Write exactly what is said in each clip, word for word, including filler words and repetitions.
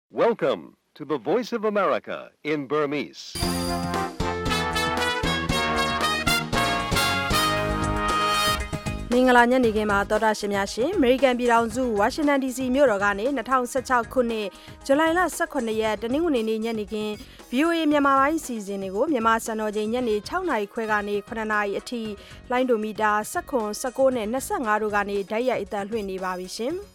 Welcome to the Voice of America in Burmese. ။မင်္ဂလာညနေခင်းမှာတော်တာရှင်များရှင် American ပြည်ထောင်စု Washington ဒီ စီ မြို့တော်ကနေ၂၀၁၆ခုနှစ်ဇူလိုင်လ၁၇ရက်တနင်္ဂနွေနေ့ညနေခင်း ဗွီအိုအေ မြန်မာပိုင်းအစီအစဉ်တွေကိုမြန်မာစံတော်ချိန်ညနေ၆နာရီခွဲကနေ၇နာရီအထိလိုင်းဒိုမီတာ၁၇ ၁၉နဲ့၂၅တို့ကနေဓာတ်ရိုက်အသံလွှင့်နေပါပြီရှင်။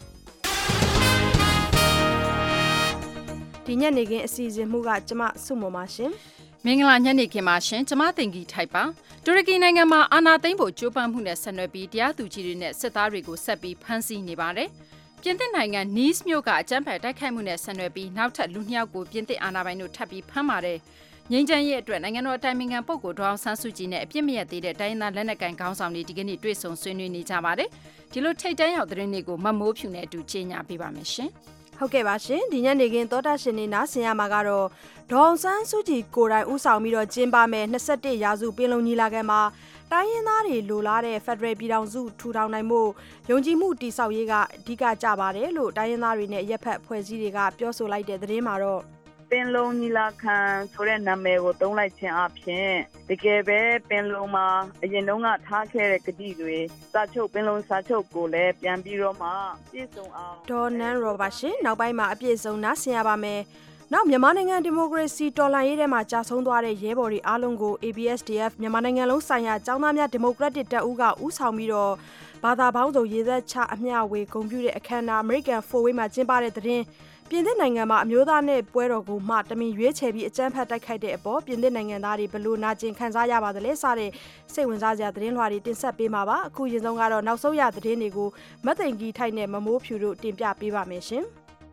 ဒီညနေခင်းအစီအစဉ်မှုကကျမစုမပါရှင်။မင်္ဂလာညနေခင်းပါရှင်ကျမတင်ကြီးထိုက်ပါတူရကီနိုင်ငံမှာအာဏာသိမ်းဖို့ကြိုးပမ်းမှုနဲ့ဆက်နွယ်ပြီးတရားသူကြီးတွေနဲ့စစ်သားတွေကိုဆက်ပြီးဖမ်းဆီးနေပါတယ်ပြင်သစ်နိုင်ငံနီးစ်မြို့ကအကြမ်းဖက်တိုက်ခိုက်မှုနဲ့ဆက်နွယ်ပြီးနောက်ထပ်လူနှစ်ယောက်ကိုပြင်သစ်အာဏာပိုင်တို့ထပ်ပြီးဖမ်းပါတယ်ငြိမ်းချမ်းရေးအတွက်နိုင်ငံတော်အတိုင်ပင်ခံပုဂ္ဂိုလ်ဒေါအောင်ဆန်းစုကြည်နဲ့အပြစ်မရသေးတဲ့တိုင်းရင်းသားလက်နက်ကိုင်ခေါင်းဆောင်တွေဒီကနေ့တွေ့ဆုံဆွေးနွေးနေကြပါတယ်ဒီလိုထိတ်တန့်ရောက်သတင်းတွေကိုမမိုးဖြူနဲ့အတူကြေညာပေးပါမယ်ရှင်ဟုတ်ကဲ့ပါရှင်ဒီညနေခင်းသောတာရှင်နေနားဆင်ရမှာကတော့ဒေါအောင်ဆန်းစုကြည်ကိုယ်တိုင်ဦးဆောင်ပြီးတော့ကျင်းပမယ်၂၁ရာစုပင်လုံညီလာခံမှာတိုင်းရင်းသားတွေလိုလားတဲ့ Federal ပြည်ထောင်စုထူထောင်နိုင်မှုယုံကြည်မှုတည်ဆောက်ရေးကအဓိကကြပါတယ်လို့တိုင်းရင်းသားတွေနဲ့ရက်ဖက်ဖွဲ့စည်းတွေကပြောဆိုလိုက်တဲ့သတင်းမှာတော့ပင်လုံညီလာခံဆိုတဲ့နာမည်ကိုသုံးလိုက်ခြင်းအပြင်တကယ်ပဲပင်လုံမှာအရင်တုန်းကထားခဲ့တဲ့ကတိတွေစာချုပ်ပင်လုံစာချုပ်ကိုလည်းပြန်ပြီးတော့မှပြည့်စုံအောင်ဒေါ်နန်ရောပါရှင်နောက်ပိုင်းမှာအပြည့်စုံနားဆင်ရပါမယ်နောက်မြန်မာနိုင်ငံဒီမိုကရေစီတော်လှန်ရေးထဲမှာကြာဆုံးသွားတဲ့ရဲဘော်တွေအားလုံးကို A B S D F မြန်မာနိုင်ငံလုံးဆိုင်ရာကျောင်းသားများဒီမိုကရက်တစ်တပ်ဦးကဦးဆောင်ပြီးတော့ဘာသာပေါင်းစုံရေးသက်ချအမျှဝေဂုဏ်ပြုတဲ့အခမ်းအနား American Four Way မှာကျင်းပတဲ့တဲ့ပြင်သစ်နိုင်ငံမှာအမျိုးသားနဲ့ပွဲတော်ကိုမှတမင်ရွေးချယ်ပြီးအကြမ်းဖက်တိုက်ခိုက်တဲ့အပေါ်ပြင်သစ်နိုင်ငံသားတွေဘလို့နာကျင်ခံစားရပါသလဲစတဲ့စိတ်ဝင်စားစရာသတင်းလွှာတွေတင်ဆက်ပေးမှာပါအခုရင်ဆုံးကတော့နောက်ဆုံးရသတင်းတွေကိုမသိင်ကြီးထိုက်နဲ့မမိုးဖြူတို့တင်ပြပေးပါမယ်ရှင်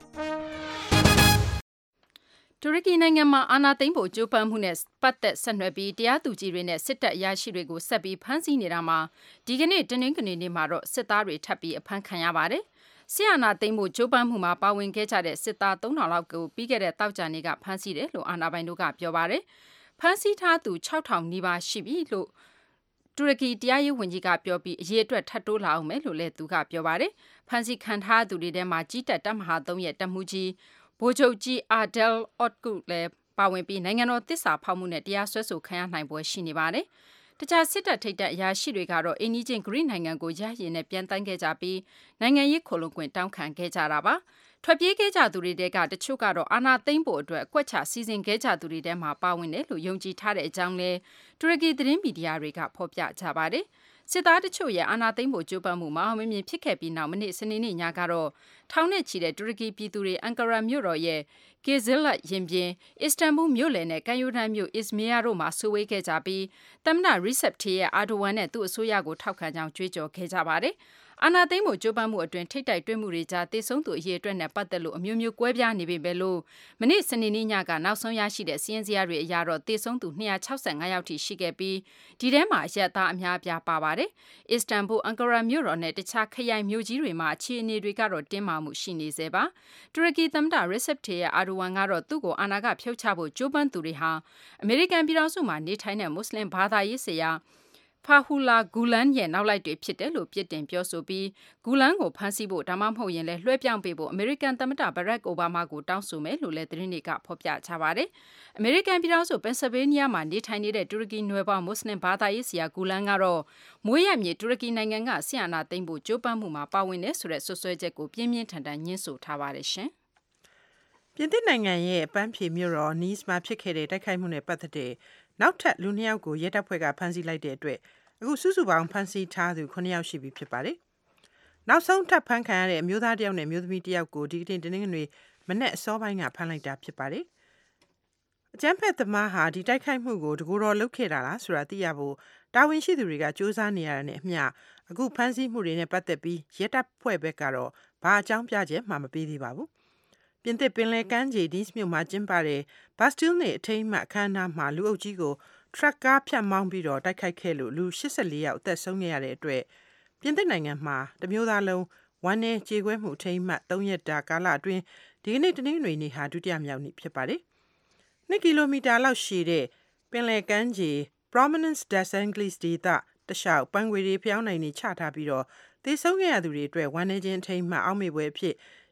တူရကီနိုင်ငံမှာအာဏာသိမ်းဖို့ကြိုးပမ်းမှုနဲ့ပတ်သက်ဆက်နွယ်ပြီးတရားသူကြီးတွေနဲ့စစ်တပ်အရာရှိတွေကိုဆက်ပြီးဖမ်းဆီးနေတာမှာဒီကနေ့တနင်္ဂနွေနေ့မှာတော့စစ်သားတွေထပ်ပြီးအဖမ်းခံရပါတယ်ဆီယနာသိမ်းမှုကြိုးပမ်းမှုမှာပါဝင်ခဲ့ကြတဲ့စစ်သားသုံးထောင်လောက်ကိုပြီးခဲ့တဲ့တောက်ကြနေ့ကဖမ်းဆီးတယ်လို့အာဏာပိုင်တို့ကပြောပါတယ်။ဖမ်းဆီးထားသူ၆ထောင်နီးပါးရှိပြီလို့တူရကီတရားရေးဝန်ကြီးကပြောပြီးအရေးအတွက်ထပ်တိုးလာအောင်မယ်လို့လည်းသူကပြောပါတယ်။ဖမ်းဆီးခံထားသူတွေထဲမှာကြီးတပ်တပ်မဟာသုံးရဲ့တပ်မှုကြီးဗိုလ်ချုပ်ကြီးအာဒဲလ်အော့ကုလည်းပါဝင်ပြီးနိုင်ငံတော်သစ္စာဖောက်မှုနဲ့တရားစွဲဆိုခံရနိုင်ပွဲရှိနေပါတယ်။တခြားစစ်တပ်ထိပ်တပ်အရာရှိတွေကတော့အင်းကြီးချင်းဂရိနိုင်ငံကိုရရင်နဲ့ပြန်တန်းခဲ့ကြပြီးနိုင်ငံရေးခိုလုံခွင့်တောင်းခံခဲ့ကြတာပါထွက်ပြေးခဲ့ကြသူတွေတဲကတချို့ကတော့အာဏာသိမ်းဖို့အတွက်အကွက်ချစီစဉ်ခဲ့ကြသူတွေထဲမှာပါဝင်တယ်လို့ယုံကြည်ထားတဲ့အကြောင်းလဲတူရကီသတင်းမီဒီယာတွေကဖော်ပြကြပါတယ်စစ်သားတချို့ရဲ့အာဏာသိမ်းဖို့ကြိုးပမ်းမှုမှာအောင်မြင်မြင်ဖြစ်ခဲ့ပြီးနောက်မနေ့စနေနေ့ညကတော့ထောင်နဲ့ချီတဲ့တူရကီပြည်သူတွေအန်ကာရာမြို့တော်ရဲ့ဂေဇလတ်ရင်ပြင်အစ္စတန်ဘူမြို့လယ်နဲ့ကန်ယူဒန်မြို့အစ္စမီယာတို့မှာဆွေးဝေးခဲ့ကြပြီးသမ္မတရီဆက်တီရဲ့အာဒိုဝမ်နဲ့သူ့အစိုးရကိုထောက်ခံကြောင်းကြွေးကြော်ခဲ့ကြပါတယ်အာဏာသိမ်းမှုကြိုးပမ်းမှုအတွင်းထိတ်တိုက်တွေ့မှုတွေကြားတေဆုံးသူအရေးအတွက်နဲ့ပတ်သက်လို့အမျိုးမျိုးကွဲပြားနေပေမဲ့လို့မနေ့စနေနေ့ညကနောက်ဆုံးရရှိတဲ့စီးရင်စရာတွေအရတော့တေဆုံးသူ၂၆၅ယောက်ထိရှိခဲ့ပြီးဒီထဲမှာအရက်သားအများအပြားပါပါတယ်။အစ္စတန်ဘူလ်အန်ကာရာမြို့တော်နဲ့တခြားခရိုင်မြို့ကြီးတွေမှာအခြေအနေတွေကတော့တင်းမာမှုရှိနေစေပါ။တူရကီသမ္မတရက်ဆက်တီရဲ့အာဒိုဝမ်ကတော့သူ့ကိုအာဏာကဖျောက်ချဖို့ကြိုးပမ်းသူတွေဟာအမေရိကန်ပြည်ထောင်စုမှာနေထိုင်တဲ့မွတ်စလင်ဘာသာရေးဆရာဖာဟူလာဂူလန်ရဲ့နောက်လိုက်တွေဖြစ်တယ်လို့ပြစ်တင်ပြောဆိုပြီးဂူလန်ကိုဖမ်းဆီးဖို့ဒါမှမဟုတ်ရင်လည်းလွှဲပြောင်းပေးဖို့အမေရိကန်သမ္မတဘရက်အိုဘားမားကိုတောင်းဆိုမယ်လို့လည်းသတင်းတွေကဖော်ပြကြပါတယ်။အမေရိကန်ပြည်ထောင်စုပန်ဆယ်ဗေးနီးယားမှာနေထိုင်နေတဲ့တူရကီနွယ်ဖွားမွတ်စလင်ဘာသာရေးဆရာဂူလန်ကတော့မွေးရမြေတူရကီနိုင်ငံကဆီယနာသိမ်းဖို့ကြိုးပမ်းမှုမှာပါဝင်တယ်ဆိုတဲ့ဆွဆွဲချက်ကိုပြင်းပြင်းထန်ထန်ညှင်းဆိုထားပါတယ်ရှင်။ပြင်သစ်နိုင်ငံရဲ့ပန်းဖြေမြို့တော်နီးစ်မှာဖြစ်ခဲ့တဲ့တိုက်ခိုက်မှုနဲ့ပတ်သက်တဲ့နောက်ထပ်လူနှစ်ယောက်ကိုရဲတပ်ဖွဲ့ကဖမ်းဆီးလိုက်တဲ့အတွက်အခုစုစုပေါင်းဖမ်းဆီးထားသူခုနှစ်ယောက်ရှိပြီဖြစ်ပါတယ်။နောက်ဆုံးထပ်ဖမ်းခံရတဲ့အမျိုးသားတစ်ယောက်နဲ့မျိုးသမီးတစ်ယောက်ကိုဒီကနေ့တနင်္ဂနွေမနေ့အစောပိုင်းကဖမ်းလိုက်တာဖြစ်ပါတယ်။အကြမ်းဖက်သမားဟာဒီတိုက်ခိုက်မှုကိုတကူတော်လုပ်ခဲ့တာလားဆိုတာသိရဖို့တာဝန်ရှိသူတွေကစူးစမ်းနေရတာနဲ့အမျှအခုဖမ်းဆီးမှုတွေနဲ့ပတ်သက်ပြီးရဲတပ်ဖွဲ့ဘက်ကတော့ဘာအကြောင်းပြချက်မှမပေးသေးပါဘူး။ပြင်သစ်ပင်လယ်ကမ်းခြေဒီစ်မြို့မှာကျင်းပတဲ့ဘတ်စတီးနေ့အထိမ်းအမှတ်အခမ်းအနားမှာလူအုပ်ကြီးကိုထရက်ကားဖြတ်မောင်းပြီးတော့တိုက်ခိုက်ခဲ့လို့လူ၈၄ယောက်အသက်ဆုံးခဲ့ရတဲ့အတွက်ပြင်သစ်နိုင်ငံမှာတမျိုးသားလုံးဝမ်းနည်းကြေကွဲမှုအထိမ်းအမှတ်၃ရက်တာကာလအတွင်းဒီကနေ့တနင်္ဂနွေနေ့ဟာဒုတိယမြောက်နေ့ဖြစ်ပါတယ်။၂ကီလိုမီတာလောက်ရှည်တဲ့ပင်လယ်ကမ်းခြေ Promenade des Anglais ဒေသတလျှောက်ပန်းခွေတွေဖျောင်းနိုင်နေချထားပြီးတော့သေဆုံးခဲ့ရသူတွေအတွက်ဝမ်းနည်းခြင်းအထိမ်းအမှတ်အောက်မေ့ပွဲအဖြစ်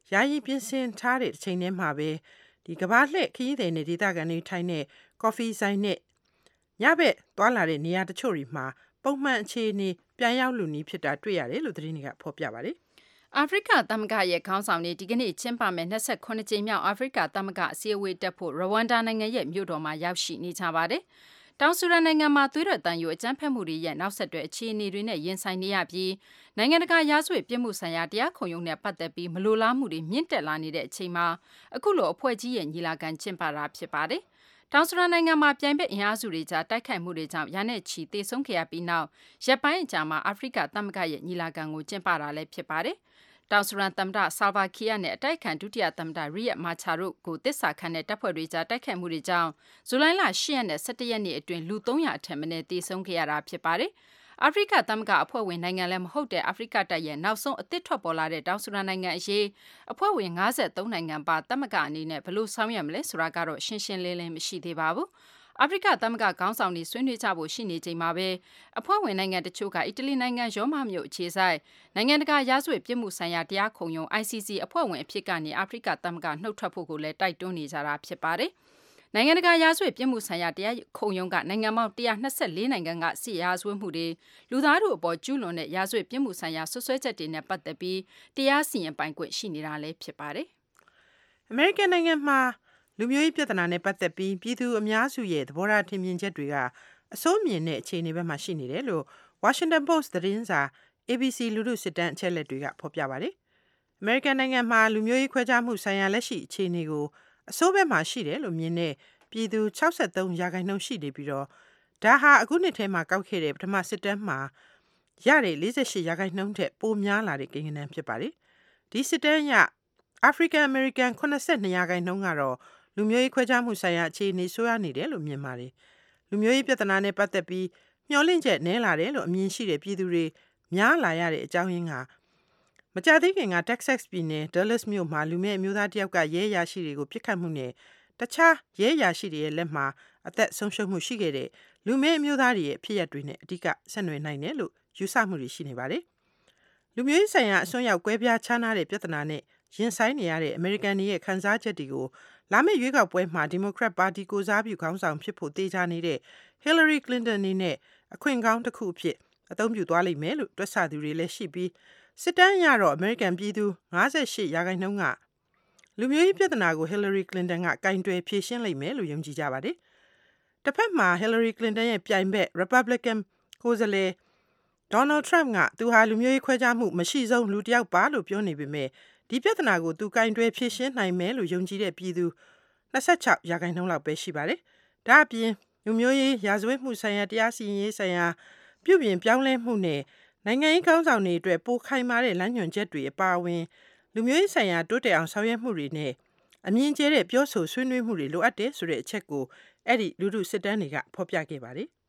ယာယီပြင်ဆင်ထားတဲ့အချိန်ထဲမှာပဲဒီကဘာလှည့်ခရီးသည်နဲ့ဒေသခံတွေထိုင်တဲ့ကော်ဖီဆိုင်နဲ့ညဘက်သွားလာတဲ့နေရာတချို့တွေမှာပုံမှန်အခြေအနေပြန်ရောက်လူနီးဖြစ်တာတွေ့ရတယ်လို့သတင်းတွေကဖော်ပြပါတယ်။အာဖရိကသမဂ္ဂရဲ့ခေါင်းဆောင်တွေဒီကနေ့ကျင်းပမယ်၂၈ကြိမ်မြောက်အာဖရိကသမဂ္ဂအစည်းအဝေးတက်ဖို့ရဝမ်ဒါနိုင်ငံရဲ့မြို့တော်မှာရောက်ရှိနေကြပါတယ်။တောင်ဆူဒန်နိုင်ငံမှာသွေးထွက်သံယိုအကြမ်းဖက်မှုတွေရဲ့နောက်ဆက်တွဲအခြေအနေတွေနဲ့ရင်ဆိုင်နေရပြီးနိုင်ငံတကာရာဇဝတ်ပြစ်မှုဆိုင်ရာတရားခုံရုံးနဲ့ပတ်သက်ပြီးမလိုလားမှုတွေမြင့်တက်လာနေတဲ့အချိန်မှာအခုလိုအဖွဲ့ကြီးရဲ့ညီလာခံကျင်းပတာဖြစ်ပါတယ်။တောင်ဆူဒန်နိုင်ငံမှာပြိုင်ဘက်အင်အားစုတွေကြားတိုက်ခိုက်မှုတွေကြောင့်ရာနဲ့ချီသေဆုံးခဲ့ရပြီးနောက်ရက်ပိုင်းအကြာမှာအာဖရိကသမဂ္ဂရဲ့ညီလာခံကိုကျင်းပတာလည်းဖြစ်ပါတယ်။တောင်ဆူဒန်သမ္မတဆာလ်ဗာကီယာနဲ့အတိုက်အခံဒုတိယသမ္မတရီယက်မာချာတို့ကိုတစ္ဆာခံတဲ့တပ်ဖွဲ့တွေကြားတိုက်ခိုက်မှုတွေကြောင့်ဇူလိုင်လ၈ရက်နဲ့၁၁ရက်နေ့အတွင်းလူ၃၀၀အထက်မနည်းသေဆုံးခဲ့ရတာဖြစ်ပါတယ်။အာဖရိကသမဂ္ဂအဖွဲ့ဝင်နိုင်ငံလည်းမဟုတ်တဲ့အာဖရိကတိုက်ရဲ့နောက်ဆုံးအသစ်ထွက်ပေါ်လာတဲ့တောင်ဆူဒန်နိုင်ငံအရေးအဖွဲ့ဝင်၅၃နိုင်ငံပါသမဂ္ဂအနေနဲ့ဘယ်လိုဆောင်ရွက်မလဲဆိုတာကတော့ရှင်းရှင်းလင်းလင်းမရှိသေးပါဘူး။အာဖရိကသမဂ္ဂခေါင်းဆောင်တွေဆွေးနွေးကြဖို့ရှိနေချိန်မှာပဲအဖွဲ့ဝင်နိုင်ငံတချို့ကအီတလီနိုင်ငံရောမမြို့အခြေစိုက်နိုင်ငံတကာရာဇဝတ်ပြစ်မှုဆိုင်ရာတရားခုံရုံး I C C အဖွဲ့ဝင်အဖြစ်ကနေအာဖရိကသမဂ္ဂနှုတ်ထွက်ဖို့ကိုလည်းတိုက်တွန်းနေကြတာဖြစ်ပါတယ်။နိုင်ငံတကာရာဇဝတ်ပြစ်မှုဆိုင်ရာတရားခုံရုံးကနိုင်ငံပေါင်း၁၂၄နိုင်ငံကစစ်ရာဇဝတ်မှုတွေလူသားတို့အပေါ်ကျူးလွန်တဲ့ရာဇဝတ်ပြစ်မှုဆိုင်ရာဆွဆွဲချက်တွေနဲ့ပတ်သက်ပြီးတရားစီရင်ပိုင်ခွင့်ရှိနေတာလည်းဖြစ်ပါတယ်။အမေရိကန်နိုင်ငံမှာလူမျိုးရေးပြဿနာနဲ့ပတ်သက်ပြီးပြည်သူအများစုရဲ့သဘောထားထင်မြင်ချက်တွေကအစိုးမြင်တဲ့အခြေအနေဘက်မှာရှိနေတယ်လို့ Washington Post သတင်းစာ A B C လူထုစစ်တမ်းအချက်အလက်တွေကဖော်ပြပါတယ်။ အမေရိကန်နိုင်ငံမှာလူမျိုးရေးခွဲခြားမှုဆိုင်ရာလက်ရှိအခြေအနေကိုအစိုးဘက်မှာရှိတယ်လို့မြင်တဲ့ပြည်သူ၆၃ရာခိုင်နှုန်းရှိနေပြီးတော့ဒါဟာအခုနှစ်ထဲမှာကောက်ခဲ့တဲ့ပထမစစ်တမ်းမှာရတဲ့၄၈ရာခိုင်နှုန်းထက်ပိုများလာတဲ့ကိန်းဂဏန်းဖြစ်ပါတယ်။ဒီစစ်တမ်းအရ African American ၇၂ရာခိုင်နှုန်းကတော့လူမျိုးရေးခွဲခြားမှုဆိုင်ရာအခြေအနေဆိုးရနေတယ်လို့မြင်ပါတယ်။လူမျိုးရေးပြဿနာနဲ့ပတ်သက်ပြီးမျှော်လင့်ချက်နည်းလာတယ်လို့အမြင်ရှိတဲ့ပြည်သူတွေများလာရတဲ့အကြောင်းရင်းကမကြာသေးခင်က Texas ပြည်နယ် Dallas မြို့မှာလူမဲ့အမျိုးသားတယောက်ကရဲရရှိတွေကိုပြစ်ခတ်မှုနဲ့တခြားရဲရရှိတွေရဲ့လက်မှာအသက်ဆုံးရှုံးမှုရှိခဲ့တဲ့လူမဲ့အမျိုးသားတွေရဲ့ဖြစ်ရပ်တွေနဲ့အဓိကဆက်နွယ်နိုင်တယ်လို့ယူဆမှုတွေရှိနေပါတယ်။လူမျိုးရေးဆိုင်ရာအစွန်းရောက်ကွဲပြားခြားနားတဲ့ပြဿနာနဲ့ရင်ဆိုင်နေရတဲ့အမေရိကန်တွေရဲ့ခံစားချက်တွေကိုလာမယ့်ရွေးကောက်ပွဲမှာဒီမိုကရက်ပါတီကိုစားပြုခေါင်းဆောင်ဖြစ်ဖို့တေချာနေတဲ့ Hillary Clinton အနေနဲ့အခွင့်ကောင်းတစ်ခုအဖြစ်အသုံးပြုသွားလိမ့်မယ်လို့တွက်ဆသူတွေလည်းရှိပြီးစစ်တမ်းအရတော့အမေရိကန်ပြည်သူ၅၈ရာခိုင်နှုန်းကလူမျိုးရေးပြဿနာကို Hillary Clinton ကကင်တွယ်ဖြေရှင်းလိမ့်မယ်လို့ယုံကြည်ကြပါတယ်။တစ်ဖက်မှာ Hillary Clinton ရဲ့ပြိုင်ဘက် Republican ကိုယ်စားလှယ် Donald Trump ကသူဟာလူမျိုးရေးခွဲခြားမှုမရှိဆုံးလူတစ်ယောက်ပါလို့ပြောနေပေမဲ့ဒီပြဿနာကိုသူကင်တွယ်ဖြေရှင်းနိုင်မယ်လို့ယုံကြည်တဲ့ပြည်သူ၂၆ရာခိုင်နှုန်းလောက်ပဲရှိပါတယ်။ဒါအပြင်လူမျိုးရေးရာဇဝတ်မှုဆိုင်ရာတရားစီရင်ရေးဆိုင်ရာပြုပြင်ပြောင်းလဲမှုနဲ့နိုင်ငံရေးခေါင်းဆောင်တွေအတွက်ပိုခိုင်မာတဲ့လမ်းညွှန်ချက်တွေအပါအဝင်လူမျိုးရေးဆိုင်ရာတိုးတက်အောင်ဆောင်ရွက်မှုတွေနဲ့အမြင့်ကျဲတဲ့ပြောဆိုဆွေးနွေးမှုတွေလိုအပ်တယ်ဆိုတဲ့အချက်ကိုအဲ့ဒီလူထုစစ်တမ်းတွေကဖော်ပြခဲ့ပါတယ်။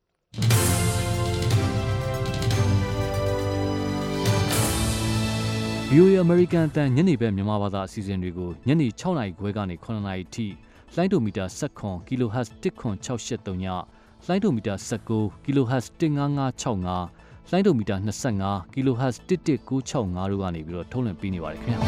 V O A American အတန်ညနေဘက်မြန်မာဘာသာအစီအစဉ်တွေကိုညနေ၆နာရီခွဲကနေ၇နာရီထိလိုင်းဒိုမီတာ၁၇ kilohertz ၁ခွန်၆၈၃ညလိုင်းဒိုမီတာ၁၉ kilohertz ၁၅၅၆၅လိုင်းဒိုမီတာ၂၅ kilohertz ၁၁၉၆၅တို့ကနေပြီးတော့ထုတ်လွှင့်ပေးနေပါတယ်ခင်ဗျာ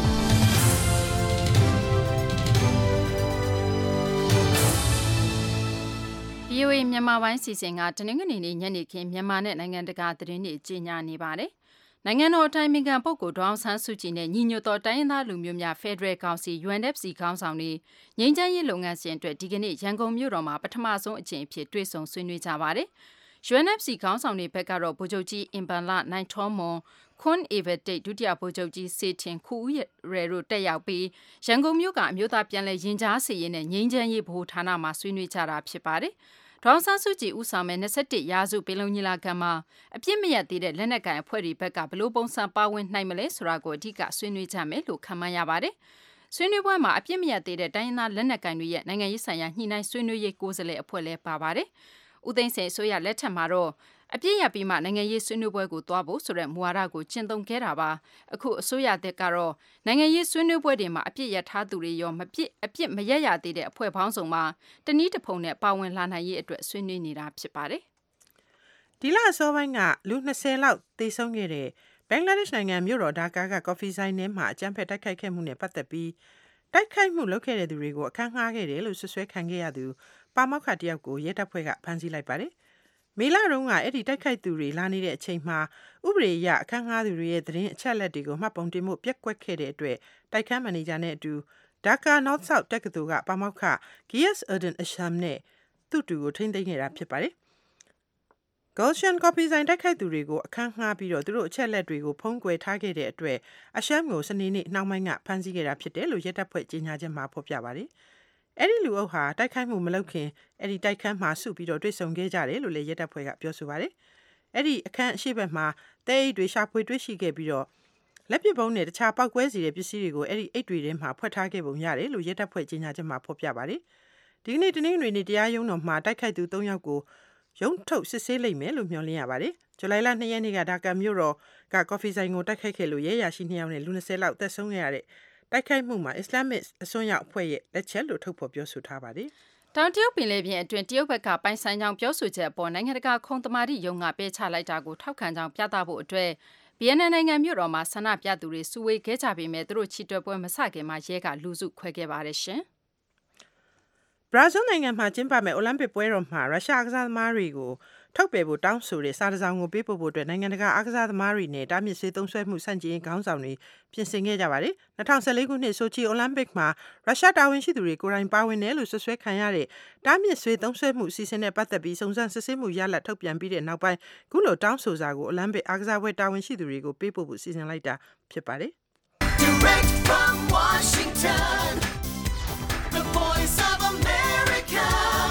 V O A မြန်မာပိုင်းစီစဉ်ကတနင်္ဂနွေနေ့ညနေခင်းမြန်မာနဲ့နိုင်ငံတကာသတင်းတွေကြီးညာနေပါတယ်နိုင်ငံတော်အတိုင်ပင်ခံပုဂ္ဂိုလ်ဒေါအောင်ဆန်းစုကြည်နဲ့ညီညွတ်သောတိုင်းရင်းသားလူမျိုးများဖက်ဒရယ်ကောင်စီ U N F C ခေါင်းဆောင်တွေငြိမ်းချမ်းရေးလုပ်ငန်းစဉ်အတွက်ဒီကနေ့ရန်ကုန်မြို့တော်မှာပထမဆုံးအကြိမ်အဖြစ်တွေ့ဆုံဆွေးနွေးကြပါတယ်။ U N F C ခေါင်းဆောင်တွေဘက်ကတော့ဗိုလ်ချုပ်ကြီးအင်ပန်လနိုင်ထောမွန်ခွန်းအေဗတ်တိတ်ဒုတိယဗိုလ်ချုပ်ကြီးစေထင်ခူဦးရယ်တို့တက်ရောက်ပြီးရန်ကုန်မြို့ကအမျိုးသားပြန်လည်ရင်ကြားစေရေးနဲ့ငြိမ်းချမ်းရေးဗဟိုဌာနမှာဆွေးနွေးကြတာဖြစ်ပါတယ်။ဒေါအောင်ဆန်းစုကြည်ဦးဆောင်မဲ့၂၁ရာစုပင်လုံညီလာခံမှာအပြစ်မရသေးတဲ့လက်နက်ကိုင်အဖွဲ့တွေဘက်ကဘလို့ပုံစံပါဝင်နိုင်မလဲဆိုတာကိုအဓိကဆွေးနွေးကြမယ်လို့ခန့်မှန်းရပါတယ်။ဆွေးနွေးပွဲမှာအပြစ်မရသေးတဲ့တိုင်းရင်းသားလက်နက်ကိုင်တွေရဲ့နိုင်ငံရေးဆိုင်ရာညှိနှိုင်းဆွေးနွေးရေးကိုယ်စားလှယ်အဖွဲ့လည်းပါပါတယ်။ဦးသိန်းစိန်အစိုးရလက်ထက်မှာတော့အပြစ်ရပြီးမှနိုင်ငံရေးဆွေးနွေးပွဲကိုသွားဖို့ဆိုတဲ့မူဝါဒကိုကျင့်သုံးခဲ့တာပါအခုအစိုးရသက်ကတော့နိုင်ငံရေးဆွေးနွေးပွဲတွေမှာအပြစ်ရထားသူတွေရောမပြစ်အပြစ်မရရသေးတဲ့အဖွဲ့ပေါင်းစုံမှာတနည်းတစ်ဖုံနဲ့ပါဝင်လာနိုင်ရေးအတွက်ဆွေးနွေးနေတာဖြစ်ပါတယ်ဒီလအစောပိုင်းကလူ၂၀လောက်သေဆုံးခဲ့တဲ့ဘင်္ဂလားဒေ့ရှ်နိုင်ငံမြို့တော်ဒါကာကကော်ဖီဆိုင်ထဲမှာအကြမ်းဖက်တိုက်ခိုက်ခဲ့မှုနဲ့ပတ်သက်ပြီးတိုက်ခိုက်မှုလုပ်ခဲ့တဲ့သူတွေကိုအခန့်ငှားခဲ့တယ်လို့ဆွဆွဲခံခဲ့ရသူပါမောက္ခတယောက်ကိုရဲတပ်ဖွဲ့ကဖမ်းဆီးလိုက်ပါတယ်။မေလတုန်းကအဲ့ဒီတိုက်ခိုက်သူတွေလာနေတဲ့အချိန်မှာဥပဒေအရအခန့်ငှားသူတွေရဲ့သတင်းအချက်အလက်တွေကိုမှတ်ပုံတင်မှုပြက်ကွက်ခဲ့တဲ့အတွက်တိုက်ခန်းမန်နေဂျာနဲ့အတူဒါကာ North South တက္ကသိုလ်ကပါမောက္ခ Giyas Uddin Asham နဲ့သူ့တူကိုထိန်းသိမ်းနေတာဖြစ်ပါတယ်။ Gulshan ကော်ဖီဆိုင်တိုက်ခိုက်သူတွေကိုအခန့်ငှားပြီးတော့သူတို့အချက်လက်တွေကိုဖုံးကွယ်ထားခဲ့တဲ့အတွက်အရှမ်းကိုစနေနေ့နှောင်းပိုင်းကဖမ်းဆီးခဲ့တာဖြစ်တယ်လို့ရဲတပ်ဖွဲ့ကြေညာချက်မှာဖော်ပြပါတယ်။အဲ့ဒီလူအုပ်ဟာတိုက်ခိုက်မှုမလုပ်ခင်အဲ့ဒီတိုက်ခန်းမှာစုပြီးတော့တွေ့ဆုံခဲ့ကြတယ်လို့လည်းရဲတပ်ဖွဲ့ကပြောဆိုပါတယ်။အဲ့ဒီအခန်းအရှိဘက်မှာတဲအိတ်တွေရှာဖွေတွေ့ရှိခဲ့ပြီးတော့လက်ပစ်ဗုံးနဲ့တခြားပောက်ကွဲစီတဲ့ပစ္စည်းတွေကိုအဲ့ဒီအိတ်တွေထဲမှာဖွက်ထားခဲ့ပုံရတယ်လို့ရဲတပ်ဖွဲ့ကြေညာချက်မှာဖော်ပြပါတယ်။ဒီကနေ့တနင်္ဂနွေနေ့တရားရုံးတော်မှာတိုက်ခိုက်သူ၃ယောက်ကိုရုံးထုတ်စစ်ဆေးလိုက်မယ်လို့မျှော်လင့်ရပါတယ်။ဇူလိုင်လ၂ရက်နေ့ကဒါကာမြို့တော်ကကော်ဖီဆိုင်ကိုတိုက်ခိုက်ခဲ့လို့ရဲရရှိ၂ယောက်နဲ့လူ၂၀လောက်သက်ဆုံးခဲ့ရတဲ့တိုက်ခိုက်မှုမှာအစ္စလာမစ်အစွန်းရောက်အဖွဲ့ရဲ့လက်ချက်လို့ထုတ်ဖော်ပြောဆိုထားပါတယ်။တောင်တရုတ်ပင်လယ်ပြင်အတွင်းတရုတ်ဘက်ကပိုင်ဆိုင်ကြောင်ပြောဆိုချက်အပေါ်နိုင်ငံတကာခုံသမာဓိယုံကပေးချလိုက်တာကိုထောက်ခံကြောင်းပြသဖို့အတွက်ဗီယက်နမ်နိုင်ငံမြို့တော်မှာဆန္ဒပြသူတွေစုဝေးခဲ့ကြပေမဲ့သူတို့ချီတွက်ပွဲမစခင်မှာရဲကလူစုခွဲခဲ့ပါတယ်ရှင်။ဘရာဇီးနိုင်ငံမှာကျင်းပမဲ့အိုလံပစ်ပွဲတော်မှာရုရှားအားကစားသမားတွေကိုထုတ်ပယ်ဖို့တောင်းဆိုတဲ့စာတစောင်ကိုပေးပို့ဖို့အတွက်နိုင်ငံတကာအားကစားသမားတွေနဲ့တားမြစ်ဆေးသုံးစွဲမှုစန့်ကျင်ရေးခေါင်းဆောင်တွေပြင်ဆင်ခဲ့ကြပါတယ်။၂၀၁၄ခုနှစ်ဆိုချီအိုလံပစ်မှာရုရှားတာဝန်ရှိသူတွေကိုယ်တိုင်ပါဝင်တယ်လို့ဆွဆွဲခံရတဲ့တားမြစ်ဆေးသုံးစွဲမှုအစီအစဉ်နဲ့ပတ်သက်ပြီးစုံစမ်းစစ်ဆေးမှုရလဒ်ထုတ်ပြန်ပြီးတဲ့နောက်ပိုင်းခုလိုတောင်းဆိုစာကိုအိုလံပစ်အားကစားပွဲတာဝန်ရှိသူတွေကိုပေးပို့ဖို့စီစဉ်လိုက်တာဖြစ်ပါတယ်။ Direct from Washington, the voice of America,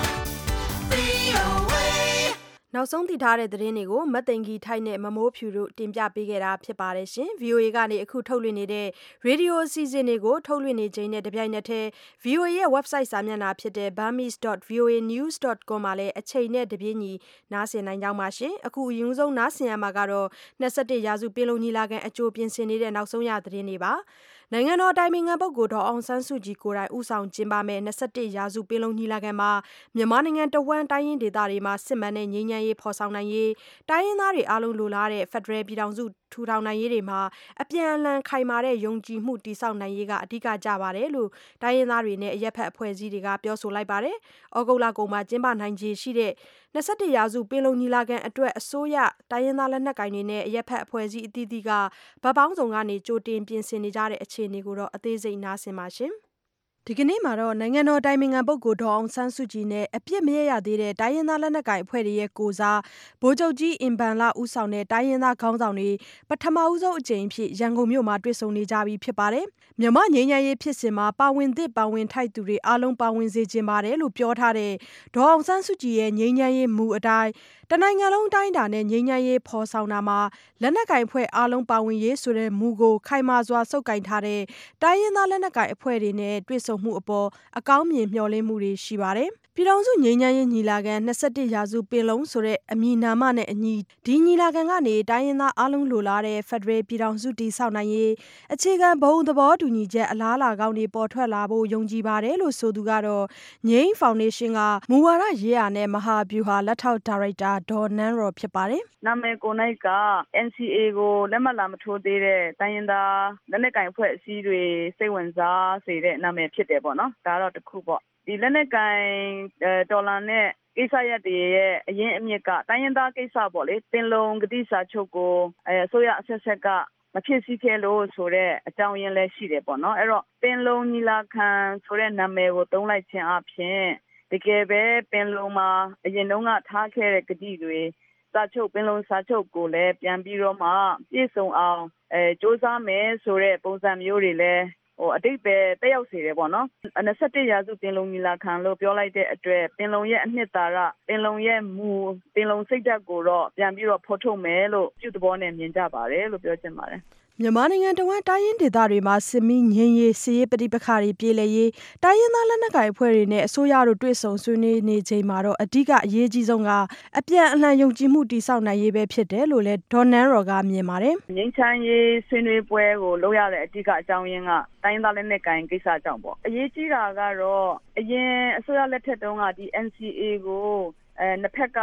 နောက်ဆုံးသိထားတဲ့သတင်းတွေကိုမတ်သိင်္ဂီထိုက်နဲ့မမိုးဖြူတို့တင်ပြပေးခဲ့တာဖြစ်ပါတယ်ရှင်။ ဗီအိုအေ ကနေအခုထုတ်လွှင့်နေတဲ့ရေဒီယိုအစီအစဉ်တွေကိုထုတ်လွှင့်နေချိန်နဲ့တပြိုင်နက်တည်း ဗီအိုအေ ရဲ့ website စာမျက်နှာဖြစ်တဲ့ burmese dot v o a news dot com မှာလည်းအချိန်နဲ့တပြေးညီနားဆင်နိုင်ကြပါရှင်။အခုအရင်ဆုံးနားဆင်ရမှာကတော့၂၁ရာစုပင်လုံညီလာခံအကြိုပြင်ဆင်နေတဲ့နောက်ဆုံးရသတင်းတွေပါ။နိုင်ငံတော်အတိုင်ပင်ခံပုဂ္ဂိုလ်ဒေါ်အောင်ဆန်းစုကြည်ကိုယ်တိုင်ဦးဆောင်ကျင်းပမယ့်၂၁ရာစုပင်လုံညီလာခံမှာမြန်မာနိုင်ငံတဝန်းတိုင်းရင်းဒေသတွေမှာစစ်မှန်တဲ့ငြိမ်းချမ်းရေးဖော်ဆောင်နိုင်ရေးတိုင်းရင်းသားတွေအားလုံးလိုလားတဲ့ဖက်ဒရယ်ပြည်ထောင်စုထူထောင်နိုင်ရေးတွေမှာအပြန်အလှန်ခိုင်မာတဲ့ယုံကြည်မှုတည်ဆောက်နိုင်ရေးကအဓိကကျပါတယ်လို့တိုင်းရင်းသားတွေနဲ့အရက်ဖက်အဖွဲ့အစည်းတွေကပြောဆိုလိုက်ပါတယ်။ဩဂုတ်လကုန်မှာကျင်းပနိုင်ခြေရှိတဲ့၂၁ရာစုပင်လုံညီလာခံအတွက်အစိုးရတိုင်းရင်းသားလက်နက်ကိုင်တွေနဲ့အရက်ဖက်အဖွဲ့အစည်းအသီးသီးကဗတ်ပေါင်းစုံကနေကြိုတင်ပြင်ဆင်နေကြတဲ့အခြေအနေကိုတော့အသေးစိတ်နားဆင်ပါရှင်။ဒီကနေ့မှာတော့နိုင်ငံတော်တိုင်ပင်ခံပုဂ္ဂိုလ်ဒေါ်အောင်ဆန်းစုကြည်နဲ့အပြစ်မရရသေးတဲ့တိုင်းရင်းသားလက်နက်ကိုင်အဖွဲ့တွေရဲ့ကိုစားဗိုလ်ချုပ်ကြီးအင်ဘန်လဦးဆောင်တဲ့တိုင်းရင်းသားခေါင်းဆောင်တွေပထမဦးဆုံးအကြိမ်ဖြစ်ရန်ကုန်မြို့မှာတွေ့ဆုံနေကြပြီဖြစ်ပါတယ်။မြန်မာငြိမ်းချမ်းရေးဖြစ်စဉ်မှာပါဝင်သစ်ပါဝင်ထိုက်သူတွေအားလုံးပါဝင်စေချင်ပါတယ်လို့ပြောထားတဲ့ဒေါ်အောင်ဆန်းစုကြည်ရဲ့ငြိမ်းချမ်းရေးမူအတိုင်းတနိုင်ငံလုံးတိုင်းတာနဲ့ငြိမ်းချမ်းရေးဖော်ဆောင်တာမှာလက်နက်ကင်အဖွဲ့အားလုံးပါဝင်ရေးဆိုတဲ့မူကိုခိုင်မာစွာစုပ်ကိုင်ထားတဲ့တိုင်းရင်းသားလက်နက်ကင်အဖွဲ့တွေနဲ့တွေ့ဆုံမှုအပေါ်အကောင်းမြင်မျှော်လင့်မှုတွေရှိပါတယ်။ပြည်ထောင်စုငြိမ်းချမ်းရေးညီလာခံ၂၁ရာစုပင်လုံဆိုတဲ့အမည်နာမနဲ့အညီဒီညီလာခံကနေတိုင်းရင်းသားအားလုံးလိုလားတဲ့ဖက်ဒရယ်ပြည်ထောင်စုတည်ဆောက်နိုင်ရေးအခြေခံဘုံသဘောတူညီချက်အလားအလာကောင်းတွေပေါ်ထွက်လာဖို့ယုံကြည်ပါတယ်လို့ဆိုသူကတော့ငြိမ်းဖောင်ဒေးရှင်းကမူဝါဒရေးရာနဲ့မဟာဗျူဟာလက်ထောက်ဒါရိုက်တာဒေါ်နန်းရော်ဖြစ်ပါတယ်။နာမည်ကိုယ်၌က အန် စီ အေ ကိုလက်မှတ်လာမထိုးသေးတဲ့တိုင်းရင်းသားလက်နက်ကိုင်အဖွဲ့အစည်းတွေစိတ်ဝင်စားစေတဲ့နာမည်ဖြစ်တယ်ပေါ့နော်။ဒါတော့တစ်ခုပေါ့။ဒီလက်နက်ကင်တော်လှန်တဲ့ကိစ္စရပ်တွေရဲ့အရင်အမြစ်ကတိုင်းရင်းသားကိစ္စပေါ့လေပင်လုံကတိစာချုပ်ကိုအဲအစိုးရအဆက်ဆက်ကမဖြစ်စည်းခဲ့လို့ဆိုတဲ့အကြောင်းရင်းလည်းရှိတယ်ပေါ့နော်အဲ့တော့ပင်လုံညီလာခံဆိုတဲ့နာမည်ကိုသုံးလိုက်ခြင်းအပြင်တကယ်ပဲပင်လုံမှာအရင်တုန်းကထားခဲ့တဲ့ကတိတွေစာချုပ်ပင်လုံစာချုပ်ကိုလည်းပြန်ပြီးတော့မှပြည့်စုံအောင်အဲစ조사မယ်ဆိုတဲ့ပုံစံမျိုးတွေလည်းဟိုအတိတ်ပဲတက်ရောက်စေတယ်ပေါ့နော်၂၁ရာစုပင်လုံညီလာခံလို့ပြောလိုက်တဲ့အတွက်ပင်လုံရဲ့အနှစ်သာရပင်လုံရဲ့မူပင်လုံစိတ်ဓာတ်ကိုတော့ပြန်ပြီးတော့ဖော်ထုတ်မယ်လို့ပြုသဘောနဲ့မြင်ကြပါတယ်လို့ပြောချင်ပါတယ်မြန်မာနိုင်ငံတဝန်းတိုင်းရင်းဒေသတွေမှာစစ်မီးငြိမ်းရေးစစ်ရေးပဋိပက္ခတွေပြေလည်ရေးတိုင်းရင်းသားလက်နက်ကိုင်အဖွဲ့တွေနဲ့အစိုးရတို့တွေ့ဆုံဆွေးနွေးနေချိန်မှာတော့အဓိကအရေးကြီးဆုံးကအပြန်အလှန်ယုံကြည်မှုတည်ဆောက်နိုင်ရေးပဲဖြစ်တယ်လို့လည်းဒေါ်နန်းရော်ကမြင်ပါတယ်ငြိမ်းချမ်းရေးဆွေးနွေးပွဲကိုလုပ်ရတဲ့အဓိကအကြောင်းရင်းကတိုင်းသားလက်နက်ကိုင်ကိစ္စကြောင့်ပေါ့အရေးကြီးတာကတော့အရင်အစိုးရလက်ထက်တုန်းကဒီ အန် စီ အေ ကိုအဲနှစ်ဖက်က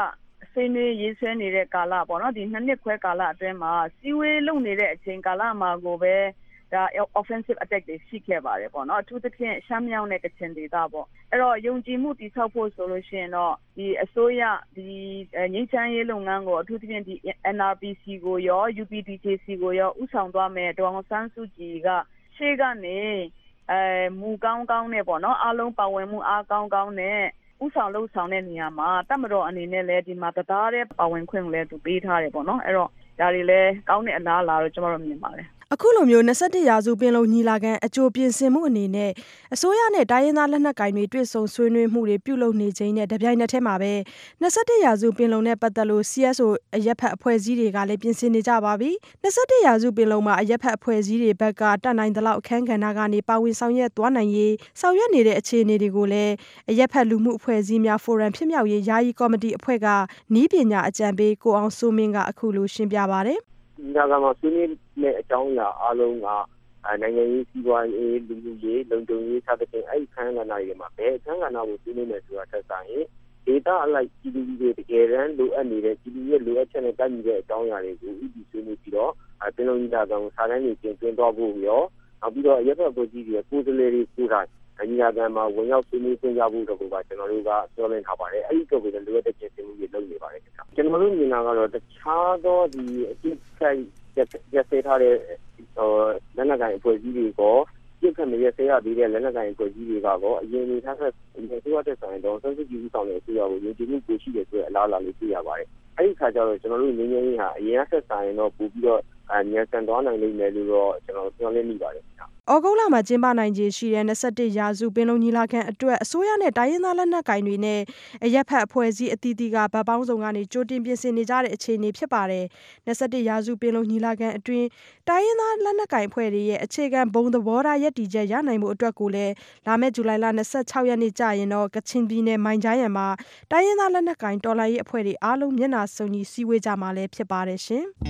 ဆွေးနွေးရေးဆွဲနေတဲ့ကာလပေါ့နော်ဒီနှစ်နှစ်ခွဲကာလအတွင်းမှာစီဝေးလုံနေတဲ့အချိန်ကာလမှာကိုပဲဒါ offensive attack တွေရှိခဲ့ပါတယ်ပေါ့နော်အထူးသဖြင့်ရှမ်းမြောက်နဲ့ကချင်ဒေသပေါ့အဲ့တော့ယုံကြည်မှုတည်ဆောက်ဖို့ဆိုလို့ရှိရင်တော့ဒီအစိုးရဒီငြိမ်းချမ်းရေးလုပ်ငန်းကိုအထူးသဖြင့်ဒီ N R P C ကိုရော U P D J C ကိုရောဥဆောင်သွားမယ်ဒေါ်အောင်ဆန်းစုကြည်ကရှေ့ကနေအဲမူကောင်းကောင်းနဲ့ပေါ့နော်အားလုံးပါဝင်မှုအားကောင်းကောင်းနဲ့ဥဆောင်လှုပ်ဆောင်တဲ့နေရာမှာတမတော်အနေနဲ့လည်းဒီမှာတရားတဲ့ပါဝင်ခွင့်ကိုလည်းသူပေးထားတယ်ပေါ့နော်အဲ့တော့ဒါတွေလည်းကောင်းတဲ့အလားအလာတော့ကျွန်တော်တို့မြင်ပါတယ်အခုလိုမျိုး၂၁ရာစုပင်လုံညီလာခံအကြိုပြင်ဆင်မှုအနေနဲ့အစိုးရနဲ့တိုင်းရင်းသားလက်နက်ကိုင်တွေတွေ့ဆုံဆွေးနွေးမှုတွေပြုလုပ်နေခြင်းနဲ့တပြိုင်နက်တည်းမှာပဲ၂၁ရာစုပင်လုံနဲ့ပတ်သက်လို့ C S O အရက်ဖက်အဖွဲ့အစည်းတွေကလည်းပြင်ဆင်နေကြပါပြီ။၂၁ရာစုပင်လုံမှာအရက်ဖက်အဖွဲ့အစည်းတွေဘက်ကတတ်နိုင်သလောက်အခမ်းကဏ္ဍကနေပါဝင်ဆောင်ရွက်သွားနိုင်ရေးဆောင်ရွက်နေတဲ့အခြေအနေတွေကိုလည်းအရက်ဖက်လူမှုအဖွဲ့အစည်းများဖိုရမ်ဖြစ်မြောက်ရေးယာယီကော်မတီအဖွဲ့ကနီးပညာအကြံပေးကိုအောင်စိုးမင်းကအခုလိုရှင်းပြပါတယ်။ဒီကမှာဆွေးနွေးမယ့်အကြောင်းအရာအားလုံးကနိုင်ငံရေးစီးပွားရေးလူမှုရေးလုံခြုံရေးစသဖြင့်အဲ့ဒီခန်းကဏ္ဍတွေမှာဘယ်အခန်းကဏ္ဍကိုဆွေးနွေးမယ်ဆိုတာသက်ဆိုင်ရင်ဒေတာအလိုက်ပြည်သူတွေတကယ်တမ်းလိုအပ်နေတဲ့ပြည်သူရဲ့လိုအပ်ချက်နဲ့တိုက်ညီတဲ့အကြောင်းအရာတွေကိုဥပဒေဆွေးနွေးပြီးတော့ပင်လုံညီလာခံကိုစာတမ်းတွေပြင်သွင်းသွားဖို့ရောနောက်ပြီးတော့ရပ်ဘက်အဖွဲ့အစည်းတွေကိုယ်စားလှယ်တွေကိုယ်တိုင်ညီလာခံမှာဝင်ရောက်ဆွေးနွေးခွင့်ရဖို့တော့ကကျွန်တော်တို့ကပြောလင်းထားပါတယ်အဲ့ဒီတော့လည်းလိုအပ်တဲ့ပြင်ဆင်မှုတွေလုပ်နေပါတယ်ခင်ဗျကျွန်တော်တို့မြင်တာကတော့တခြားသောဒီအတိအကျရစဲထားတဲ့လက်နက်ကိုင်အဖွဲ့အစည်းတွေကိုပြစ်ခတ်မရစဲရသေးတဲ့လက်နက်ကိုင်အဖွဲ့အစည်းတွေကတော့အရင်နေထားတဲ့အရင်ဆိုရတဲ့ဆိုင်တော့စမ်းစစ်ကြည့်ဆောင်တဲ့အစိုးရကိုယုံကြည်မှုကိုရှိတယ်ဆိုတဲ့အလားအလာလေးသိရပါတယ်အဲ့ဒီခါကျတော့ကျွန်တော်တို့ငင်းငင်းကြီးဟာအရင်ဆက်ဆိုင်တော့ပို့ပြီးတော့အမြန်ဆန်သွားနိုင်လိမ့်မယ်လို့တော့ကျွန်တော်ပြောလင်းမိပါတယ်ခင်ဗျ။ဩဂုတ်လမှာကျင်းပနိုင်ခြေရှိတဲ့၂၁ရာစုပင်လုံညီလာခံအတွက်အစိုးရနဲ့တိုင်းရင်းသားလက်နက်ကိုင်တွေနဲ့အရက်ဖက်အဖွဲ့အစည်းအသီးသီးကဗတ်ပေါင်းစုံကနေကြိုတင်ပြင်ဆင်နေကြတဲ့အခြေအနေဖြစ်ပါတယ်။၂၁ရာစုပင်လုံညီလာခံအတွင်းတိုင်းရင်းသားလက်နက်ကိုင်အဖွဲ့တွေရဲ့အခြေခံဘုံသဘောထားရည်တည်ချက်ရနိုင်မှုအတွက်ကိုလည်းလာမယ့်ဇူလိုင်လ၂၆ရက်နေ့ကြာရင်တော့ကချင်ပြည်နယ်မိုင်ဂျာယန်မှာတိုင်းရင်းသားလက်နက်ကိုင်တော်လှန်ရေးအဖွဲ့တွေအားလုံးမျက်နှာစုံညီစည်းဝေးကြမှာလည်းဖြစ်ပါတယ်ရှင်။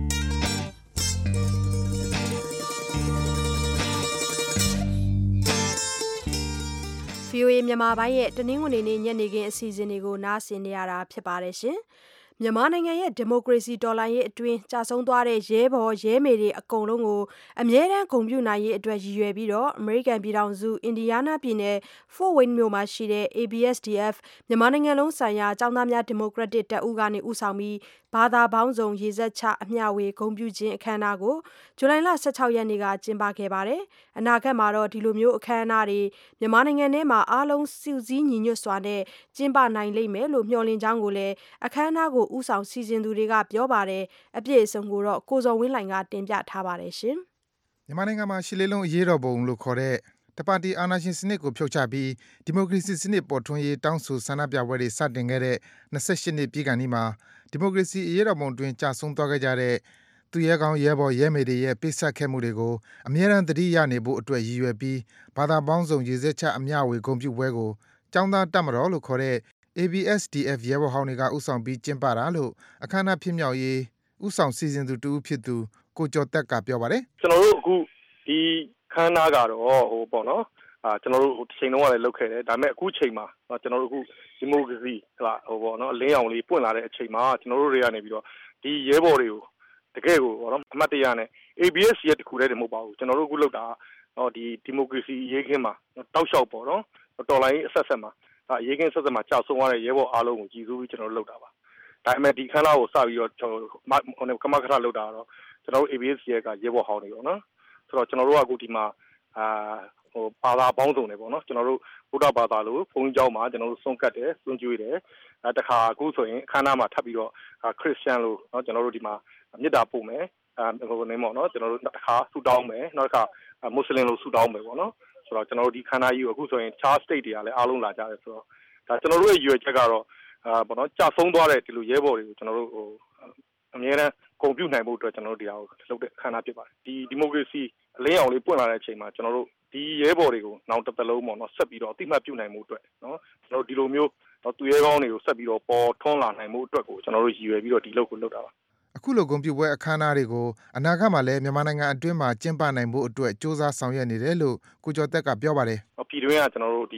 ဗီအိုအေ မြန်မာပိုင်းရဲ့တနင်္ဂနွေနေ့ညနေခင်းအစီအစဉ်တွေကိုနားဆင်နေရတာဖြစ်ပါတယ်ရှင်။မြန်မာနိုင်ငံရဲ့ဒီမိုကရေစီတော်လှန်ရေးအတွင်းကြာဆုံးသွားတဲ့ရဲဘော်ရဲမေတွေအကုန်လုံးကိုအမြဲတမ်းဂုဏ်ပြုနိုင်ရေးအတွက်ရည်ရွယ်ပြီးတော့အမေရိကန်ပြည်ထောင်စုအင်ဒီယားနားပြည်နယ် Fort Wayne မြို့မှာရှိတဲ့ A B S D F မြန်မာနိုင်ငံလုံးဆိုင်ရာကျောင်းသားများဒီမိုကရက်တစ်တပ်ဦးကနေဦးဆောင်ပြီးဘာသာပေါင်းစုံရေစက်ချအမျှဝေဂုဏ်ပြုခြင်းအခမ်းအနားကိုဇူလိုင်လ၁၆ရက်နေ့ကကျင်းပခဲ့ပါတယ်။အနာဂတ်မှာတော့ဒီလိုမျိုးအခမ်းအနားတွေမြန်မာနိုင်ငံထဲမှာအားလုံးစုစည်းညီညွတ်စွာနဲ့ကျင်းပနိုင်လိမ့်မယ်လို့မျှော်လင့်ကြောင်းကိုလည်းအခမ်းအနားကိုဦးဆောင်စီစဉ်သူတွေကပြောပါတယ်။အပြည့်အစုံကိုတော့ကိုဇော်ဝင်းလှိုင်ကတင်ပြထားပါတယ်ရှင်။မြန်မာနိုင်ငံမှာရှစ်လေးလုံးအရေးတော်ပုံလို့ခေါ်တဲ့တပါတီအာဏာရှင်စနစ်ကိုဖြုတ်ချပြီးဒီမိုကရေစီစနစ်ပေါ်ထွန်းရေးတောင်းဆိုဆန္ဒပြပွဲတွေစတင်ခဲ့တဲ့၂၈နှစ်ပြည့်ကန်ဒီမှာဒီမိုကရေစီအရေးတော်ပုံတွင်ကြာဆုံးသွားခဲ့ကြတဲ့သူရဲကောင်းရဲဘော်ရဲမေတွေရဲ့ပိတ်ဆက်ခဲ့မှုတွေကိုအမြဲတမ်းသတိရနေဖို့အတွက်ရည်ရွယ်ပြီးဘာသာပေါင်းစုံရည်စက်ချအမျှဝေဂုဏ်ပြုပွဲကိုကျောင်းသားတပ်မတော်လို့ခေါ်တဲ့ A B S D F ရဲဘော်ဟောင်းတွေကဥဆောင်ပြီးကျင်းပတာလို့အခမ်းအနားဖြစ်မြောက်ရေးဥဆောင်စီစဉ်သူတူဖြစ်သူကိုကျော်သက်ကပြောပါတယ်ကျွန်တော်တို့အခုဒီခမ်းနားကတော့ဟိုပေါ့နော်အာကျွန်တော်တို့တစ်ချိန်လုံးကလည်းလုပ်ခဲ့တယ်ဒါပေမဲ့အခုချိန်မှာကျွန်တော်တို့အခုဒီမိုကရေစီဟိုပေါ့နော်အလင်းအောင်လေးပွင့်လာတဲ့အချိန်မှာကျွန်တော်တို့တွေကနေပြီးတော့ဒီရဲဘော်တွေကိုတကယ်ကိုပေါ့နော်အမှတ်တရနဲ့ A B S ရဲ့တခုတည်းတည်းမဟုတ်ပါဘူးကျွန်တော်တို့အခုလုပ်တာဟောဒီဒီမိုကရေစီရေးခင်းမှာတောက်လျှောက်ပေါ့နော်တော်လိုင်းအဆက်ဆက်မှာဒါရေးခင်းဆက်ဆက်မှာကြောက်ဆုံးသွားတဲ့ရဲဘော်အားလုံးကိုကြည်စူးပြီးကျွန်တော်တို့လုပ်တာပါဒါပေမဲ့ဒီခန်းလာကိုစပြီးတော့ကျွန်တော်ဟိုကမခထလုပ်တာတော့ကျွန်တော်တို့ A B S ရဲ့ကရဲဘော်ဟောင်းတွေပေါ့နော်ဆိုတော့ကျွန်တော်တို့ကအခုဒီမှာအာဟိုဘာသာပေါင်းစုံတွေပေါ့နော်ကျွန်တော်တို့ဗုဒ္ဓဘာသာလို့ဘုန်းကြီးကျောင်းမှာကျွန်တော်တို့ဆုံးကတ်တယ်စွန့်ကြွေးတယ်အဲတခါအခုဆိုရင်အခမ်းအနားမှာထပ်ပြီးတော့ခရစ်ယာန်လို့เนาะကျွန်တော်တို့ဒီမှာမေတ္တာပို့မယ်အဲဟိုနေပေါ့နော်ကျွန်တော်တို့တစ်ခါဆူတောင်းမယ်နောက်တစ်ခါမွတ်စလင်လို့ဆူတောင်းမယ်ပေါ့နော်ဆိုတော့ကျွန်တော်တို့ဒီခန္ဓာကြီးကိုအခုဆိုရင် Charles State တွေကလည်းအားလုံးလာကြတယ်ဆိုတော့ဒါကျွန်တော်တို့ရဲ့ရွယ်ချက်ကတော့အာပေါ့နော်ကြာဆုံးသွားတဲ့ဒီလိုရဲဘော်တွေကိုကျွန်တော်တို့ဟိုအများနဲ့ဂုဏ်ပြုနိုင်ဖို့အတွက်ကျွန်တော်တို့ဒီဟာကိုလုပ်တဲ့ခန္ဓာဖြစ်ပါတယ်ဒီဒီမိုကရေစီအလင်းအောင်လေးပွင့်လာတဲ့အချိန်မှာကျွန်တော်တို့ဒီရဲဘော်တွေကိုနောက်တစ်သက်လုံးပေါ့နော်ဆက်ပြီးတော့အတိမတ်ပြုနိုင်မှုအတွက်နော်ကျွန်တော်တို့ဒီလိုမျိုးတော့သူရဲကောင်းတွေကိုဆက်ပြီးတော့ပေါ်ထွန်းလာနိုင်မှုအတွက်ကိုကျွန်တော်တို့ရည်ရွယ်ပြီးတော့ဒီလုပ်ကိုလုပ်တာပါအခုလိုဂုဏ်ပြုပွဲအခမ်းအနားတွေကိုအနာဂတ်မှာလည်းမြန်မာနိုင်ငံအတွင်းမှာကျင်းပနိုင်ဖို့အတွက်စ조사ဆောင်ရွက်နေတယ်လို့ကိုကျော်သက်ကပြောပါတယ်ပြည်တွင်းကကျွန်တော်တို့ဒီ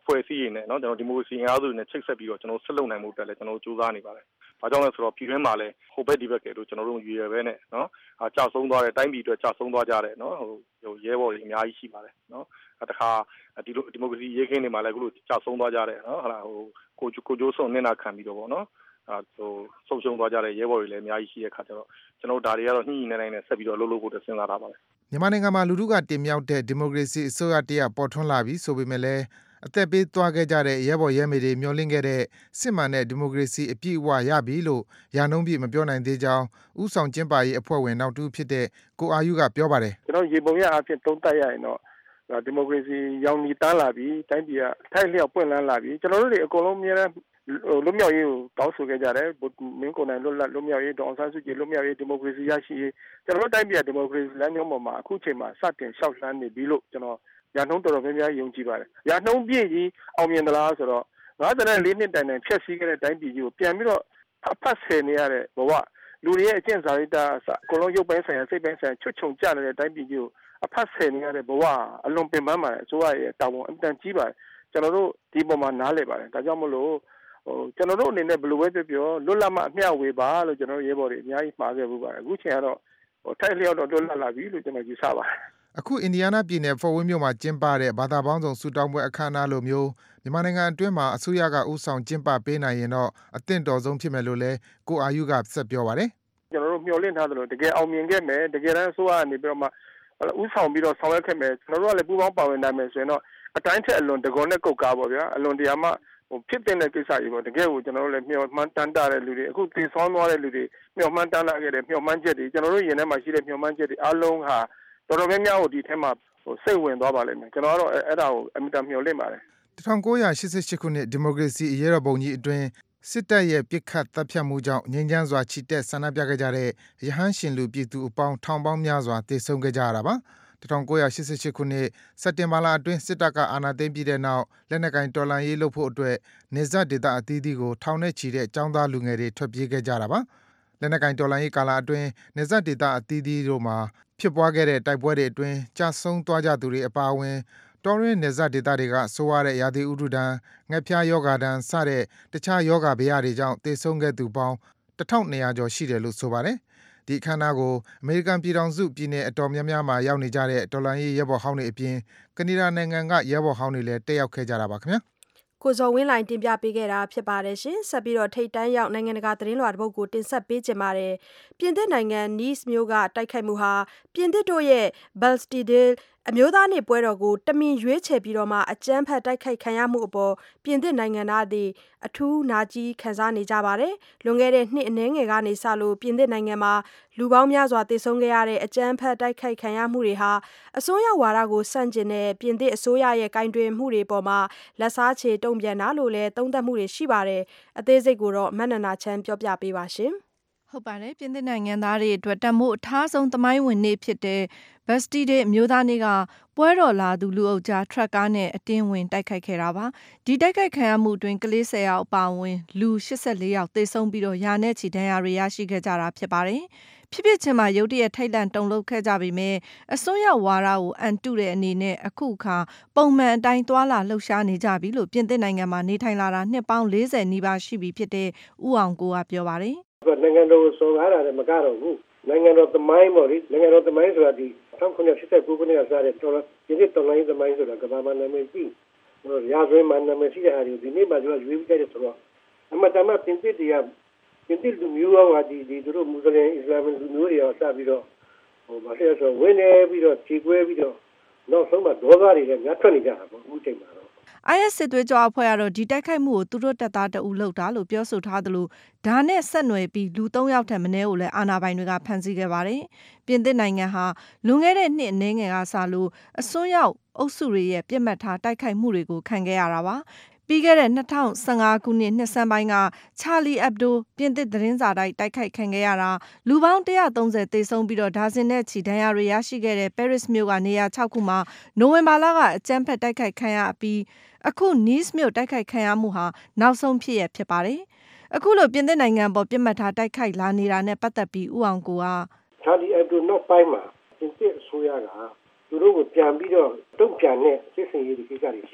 ဖွဲ့စည်းရင်းနဲ့เนาะကျွန်တော်ဒီမိုကရေစီအားစုတွေနဲ့ချိတ်ဆက်ပြီးတော့ကျွန်တော်ဆက်လုပ်နိုင်မှုတက်လဲကျွန်တော်စူးစမ်းနေပါတယ်။ဘာကြောင့်လဲဆိုတော့ပြည်တွင်းမှာလည်းဟိုဘက်ဒီဘက်ကဲလို့ကျွန်တော်တို့ရွေရပဲနဲ့เนาะအာကြောက်ဆုံးသွားတဲ့တိုင်းပြည်အတွက်ကြောက်ဆုံးသွားကြတယ်เนาะဟိုဟိုရဲဘော်တွေအများကြီးရှိပါတယ်เนาะတခါဒီလိုဒီမိုကရေစီရေးခင်းတွေမှာလည်းအခုလိုကြောက်ဆုံးသွားကြတယ်เนาะဟာဟိုကိုကိုကျိုးဆုံးနေတာခံပြီးတော့ပေါ့เนาะအာဟိုဆုံးရှုံးသွားကြတဲ့ရဲဘော်တွေလည်းအများကြီးရှိတဲ့ခါကျတော့ကျွန်တော်ဒါတွေကတော့ညှိညှိနှိုင်းနှိုင်းနဲ့ဆက်ပြီးတော့လှုပ်လှုပ်ဖို့စဉ်းစားထားပါတယ်မြန်မာနိုင်ငံမှာလူထုကတင်မြှောက်တဲ့ဒီမိုကရေစီအစိုးရတရပ်ပေါ်ထွန်းလာပြီဆိုပေမဲ့လည်းအသက်ပေးသွားခဲ့ကြတဲ့ရဲဘော်ရဲမေတွေမျှော်လင့်ခဲ့တဲ့စစ်မှန်တဲ့ဒီမိုကရေစီအပြည့်အဝရပြီလို့ရာနှုန်းပြည့်မပြောနိုင်သေးကြောင်းဥဆောင်ကျင်းပရေးအဖွဲ့ဝင်နောက်တူဖြစ်တဲ့ကိုအာယူကပြောပါတယ်ကျွန်တော်ရေပုံရအဖြစ်သုံးသပ်ရရင်တော့ဒီမိုကရေစီရောင်နီတန်းလာပြီတိုင်းပြည်ကထိုက်လျောက်ပွင့်လန်းလာပြီကျွန်တော်တို့တွေအကုန်လုံးမြဲတဲ့လွတ်မြောက်ရေးကိုတောင်းဆိုခဲ့ကြတယ်မင်းကိုယ်တိုင်လွတ်လပ်လွတ်မြောက်ရေးတောင်းဆန်းစုကြည်လွတ်မြောက်ရေးဒီမိုကရေစီရရှိရေးကျွန်တော်တို့တိုင်းပြည်ကဒီမိုကရေစီလမ်းကြောင်းပေါ်မှာအခုချိန်မှာစတင်လျှောက်လှမ်းနေပြီလို့ကျွန်တော်ရာနှုန်းတော်တော်များများယုံကြည်ပါတယ်ရာနှုန်းပြည့်ကြီးအောင်မြင်သလားဆိုတော့ငါးဆယ်လေးနှစ်တိုင်တိုင်ဖြတ်စည်းခဲ့တဲ့တိုင်းပြည်ကြီးကိုပြန်ပြီးတော့အဖတ်ဆယ်နေရတဲ့ဘဝလူတွေရဲ့အကျင့်စာရိတ္တအစအကုန်လုံးရုပ်ပိုင်းဆိုင်ရာစိတ်ပိုင်းဆိုင်ရာချွတ်ချုံကျနေတဲ့တိုင်းပြည်ကြီးကိုအဖတ်ဆယ်နေရတဲ့ဘဝအလွန်ပင်ပန်းပါတယ်အစိုးရရဲ့တာဝန်အတန်ကြီးပါတယ်ကျွန်တော်တို့ဒီပုံမှာနားလည်ပါတယ်ဒါကြောင့်မလို့ဟိုကျွန်တော်တို့အနေနဲ့ဘယ်လိုပဲပြောပြောလွတ်လပ်မှအမျှဝေပါလို့ကျွန်တော်တို့ရဲဘော်တွေအများကြီးမှာခဲ့မှုပါတယ်အခုချိန်ကတော့ဟိုထိုက်လျောက်တော့လွတ်လပ်လာပြီလို့ကျွန်တော်ယူဆပါတယ်အခုအင်ဒီယားနားပြည်နယ်ဖော်ဝင်းမြို့မှာကျင်းပတဲ့ဘာသာပေါင်းစုံဆူတောင်းပွဲအခမ်းအနားလိုမျိုးမြန်မာနိုင်ငံအတွင်းမှာအစိုးရကဥဆောင်ကျင်းပပေးနိုင်ရင်တော့အသင့်တော်ဆုံးဖြစ်မယ်လို့လည်းကိုအာယူကဆက်ပြောပါတယ်ကျွန်တော်တို့မျှော်လင့်ထားသလိုတကယ်အောင်မြင်ခဲ့မယ်တကယ်တမ်းအစိုးရကနေပြီးတော့မှဥဆောင်ပြီးတော့ဆောင်ရွက်ခဲ့မယ်ကျွန်တော်တို့ကလည်းပူးပေါင်းပါဝင်နိုင်မယ်ဆိုရင်တော့အတိုင်းထက်အလွန်တကောနဲ့ကုတ်ကားပေါ့ဗျာအလွန်တရာမှဟိုဖြစ်တဲ့ကိစ္စကြီးပေါ့တကယ်ကိုကျွန်တော်တို့လည်းမျှော်မှန်းတမ်းတတဲ့လူတွေအခုတည်ဆောင်းသွားတဲ့လူတွေမျှော်မှန်းတမ်းလာခဲ့တဲ့မျှော်မှန်းချက်တွေကျွန်တော်တို့ရင်ထဲမှာရှိတဲ့မျှော်မှန်းချက်တွေအလုံးဟာတော်တော်များများကိုဒီထဲမှာဟိုစိတ်ဝင်သွားပါလိမ့်မယ်ကျွန်တော်ကတော့အဲ့ဒါကိုအမြဲတမ်းမျှော်လင့်ပါတယ်၁၉၈၈ခုနှစ်ဒီမိုကရေစီအရေးတော်ပုံကြီးအတွင်းစစ်တပ်ရဲ့ပြစ်ခတ်တပ်ဖြတ်မှုကြောင့်ငြိမ်းချမ်းစွာချီတက်ဆန္ဒပြခဲ့ကြတဲ့ရဟန်းရှင်လူပြည်သူအပေါင်းထောင်ပေါင်းများစွာတေဆုံးခဲ့ကြရတာပါ၁၉၈၈ခုနှစ်စက်တင်ဘာလအတွင်းစစ်တပ်ကအာဏာသိမ်းပြီးတဲ့နောက်လက်နက်ကင်တော်လှန်ရေးလုပ်ဖို့အတွက်နေဆက်ဒေသအသီးသီးကိုထောင်နဲ့ချီတဲ့ចောင်းသားလူငယ်တွေထွက်ပြေးခဲ့ကြတာပါလက်နက်ကင်တော်လှန်ရေးကာလအတွင်းနေဆက်ဒေသအသီးသီးတို့မှာဖြစ်ပွားခဲ့တဲ့တိုက်ပွဲတွေအတွင်းကြာဆုံးသွားကြသူတွေအပါအဝင်တော်ရင်းနေဆက်ဒေသတွေကဆိုးရတဲ့ရာသီဥတုဒဏ်ငှက်ဖျားယောဂဒဏ်စတဲ့တခြားယောဂဗျာတွေကြောင့်တေဆုံးခဲ့သူပေါင်းတထောင်နှစ်ရာကျော်ရှိတယ်လို့ဆိုပါတယ်ဒီအခမ်းအနားကိုအမေရိကန်ပြည်ထောင်စုပြည်내အတော်များများမှာရောက်နေကြတဲ့ဒေါ်လာရေးရဲဘော်ဟောင်းတွေအပြင်ကနေဒါနိုင်ငံကရဲဘော်ဟောင်းတွေလည်းတက်ရောက်ခဲ့ကြတာပါခင်ဗျာကိုဇော်ဝင်းလိုင်တင်ပြပေးခဲ့တာဖြစ်ပါတယ်ရှင်ဆက်ပြီးတော့ထိတ်တန်းရောက်နိုင်ငံတကာသတင်းလွှာတစ်ပုဒ်ကိုတင်ဆက်ပေးကြပါမယ်ပြင်သစ်နိုင်ငံ Nice မြို့ကတိုက်ခိုက်မှုဟာပြင်သစ်တို့ရဲ့ Bastille အမျိုးသားနေ့ပွဲတော်ကိုတမင်ရွေးချယ်ပြီးတော့မှအကြမ်းဖက်တိုက်ခိုက်ခံရမှုအပေါ်ပြင်သစ်နိုင်ငံသားတွေအထူးနာကျည်းခံစားနေကြပါတယ်လွန်ခဲ့တဲ့နှစ်အနည်းငယ်ကနေစလို့ပြင်သစ်နိုင်ငံမှာလူပေါင်းများစွာသေဆုံးခဲ့ရတဲ့အကြမ်းဖက်တိုက်ခိုက်ခံရမှုတွေဟာအစိုးရဝါဒကိုဆန့်ကျင်တဲ့ပြင်သစ်အစိုးရရဲ့ကင်တွင်မှုတွေပေါ်မှာလက်စားချေတုံ့ပြန်တာလို့လည်းသုံးသပ်မှုတွေရှိပါတယ်အသေးစိတ်ကိုတော့မနန္နာချမ်းပြောပြပေးပါရှင်ဟုတ်ပါတယ်ပြင်သစ်နိုင်ငံသားတွေအတွက်တမို့အထားဆုံးသမိုင်းဝင်နေ့ဖြစ်တဲ့ Bastille အမျိုးသားနေ့ကပွဲတော်လာသူလူအုပ်ကြားထရက်ကားနဲ့အတင်းဝင်တိုက်ခိုက်ခဲ့တာပါဒီတိုက်ခိုက်ခံရမှုတွင်ကလေးဆယ်ယောက်အပါအဝင်လူ၈၄ယောက်သေဆုံးပြီးတော့ရာနဲ့ချီဒဏ်ရာတွေရရှိခဲ့ကြတာဖြစ်ပါတယ်ဖြစ်ဖြစ်ချင်းမှာရုတ်တရက်ထိုက်လန့်တုန်လှုပ်ခဲ့ကြပေမဲ့အစိုးရဝါဒကိုအန်တုတဲ့အနေနဲ့အခုအခါပုံမှန်အတိုင်းသွာလာလှုပ်ရှားနေကြပြီလို့ပြင်သစ်နိုင်ငံမှာနေထိုင်လာတာနှစ်ပေါင်း၄၀နီးပါးရှိပြီဖြစ်တဲ့ဦးအောင်ကိုကပြောပါတယ်နိုင်ငံတော်ကိုစော်ကားတာလည်းမကတော့ဘူးနိုင်ငံတော်သမိုင်းပေါ့လေနိုင်ငံတော်သမိုင်းဆိုတာဒီ၁၉၈၉ခုနှစ်ကစတဲ့တော်ဒီနေ့တော်လိုင်းသမိုင်းဆိုတာကဘာမှနာမည်ကြီးဟိုရာဇဝင်မှနာမည်ရှိတဲ့ဟာတွေဒီနေ့မှကျွန်တော်ရွေးပြခဲ့တယ်ဆိုတော့အမှန်တမ်းပြင်သစ်တွေကပြင်သစ်လူမျိုးရောဒီဒီသူတို့မွတ်စလင်အစ္စလာမ်လူမျိုးတွေရောစပြီးတော့ဟိုဘာလဲဆိုဝင်းနေပြီးတော့ခြေကွဲပြီးတော့နောက်ဆုံးမှဒေါသတွေလည်းများထွက်နေကြတာပေါ့အခုချိန်မှာတော့ I S စစ်သွေးကြွအဖွဲ့ကတော့ဒီတိုက်ခိုက်မှုကိုသူတို့တပ်သားတအုပ်လုပ်တာလို့ပြောဆိုထားသလိုဒါနဲ့ဆက်နွယ်ပြီးလူ၃ယောက်ထက်မနည်းကိုလည်းအာဏာပိုင်တွေကဖမ်းဆီးခဲ့ပါတယ်။ပြင်သစ်နိုင်ငံဟာလွန်ခဲ့တဲ့နှစ်အနည်းငယ်ကစလို့အစွန်းရောက်အုပ်စုတွေရဲ့ပြစ်မှတ်ထားတိုက်ခိုက်မှုတွေကိုခံခဲ့ရတာပါ။ပြီးခဲ့တဲ့၂၀၁၅ခုနှစ်နှစ်ဆန်းပိုင်းက Charlie Hebdo ပြင်သစ်သတင်းစာတိုက်တိုက်ခိုက်ခံခဲ့ရတာလူပေါင်း၁၃၀သေဆုံးပြီးတော့ဒါဇင်နဲ့ချီဒဏ်ရာတွေရရှိခဲ့တဲ့ Paris မြို့ကနေရာ၆ခုမှာနိုဝင်ဘာလကအကြမ်းဖက်တိုက်ခိုက်ခံရပြီးအခု Nice မြို့တိုက်ခိုက်ခံရမှုဟာနောက်ဆုံးဖြစ်ရဖြစ်ပါတယ်။အခုလိုပြင်သစ်နိုင်ငံပေါ်ပြစ်မှတ်ထားတိုက်ခိုက်လာနေတာနဲ့ပတ်သက်ပြီးဦးအောင်ကိုက Charlie Hebdo နောက်ပိုင်းမှာပြင်သစ်အစိုးရကသူတို့ကိုပြန်ပြီးတော့တုံ့ပြန်တဲ့စစ်စင်ရေးဒီကိစ္စတွေရှိခဲ့ပြီ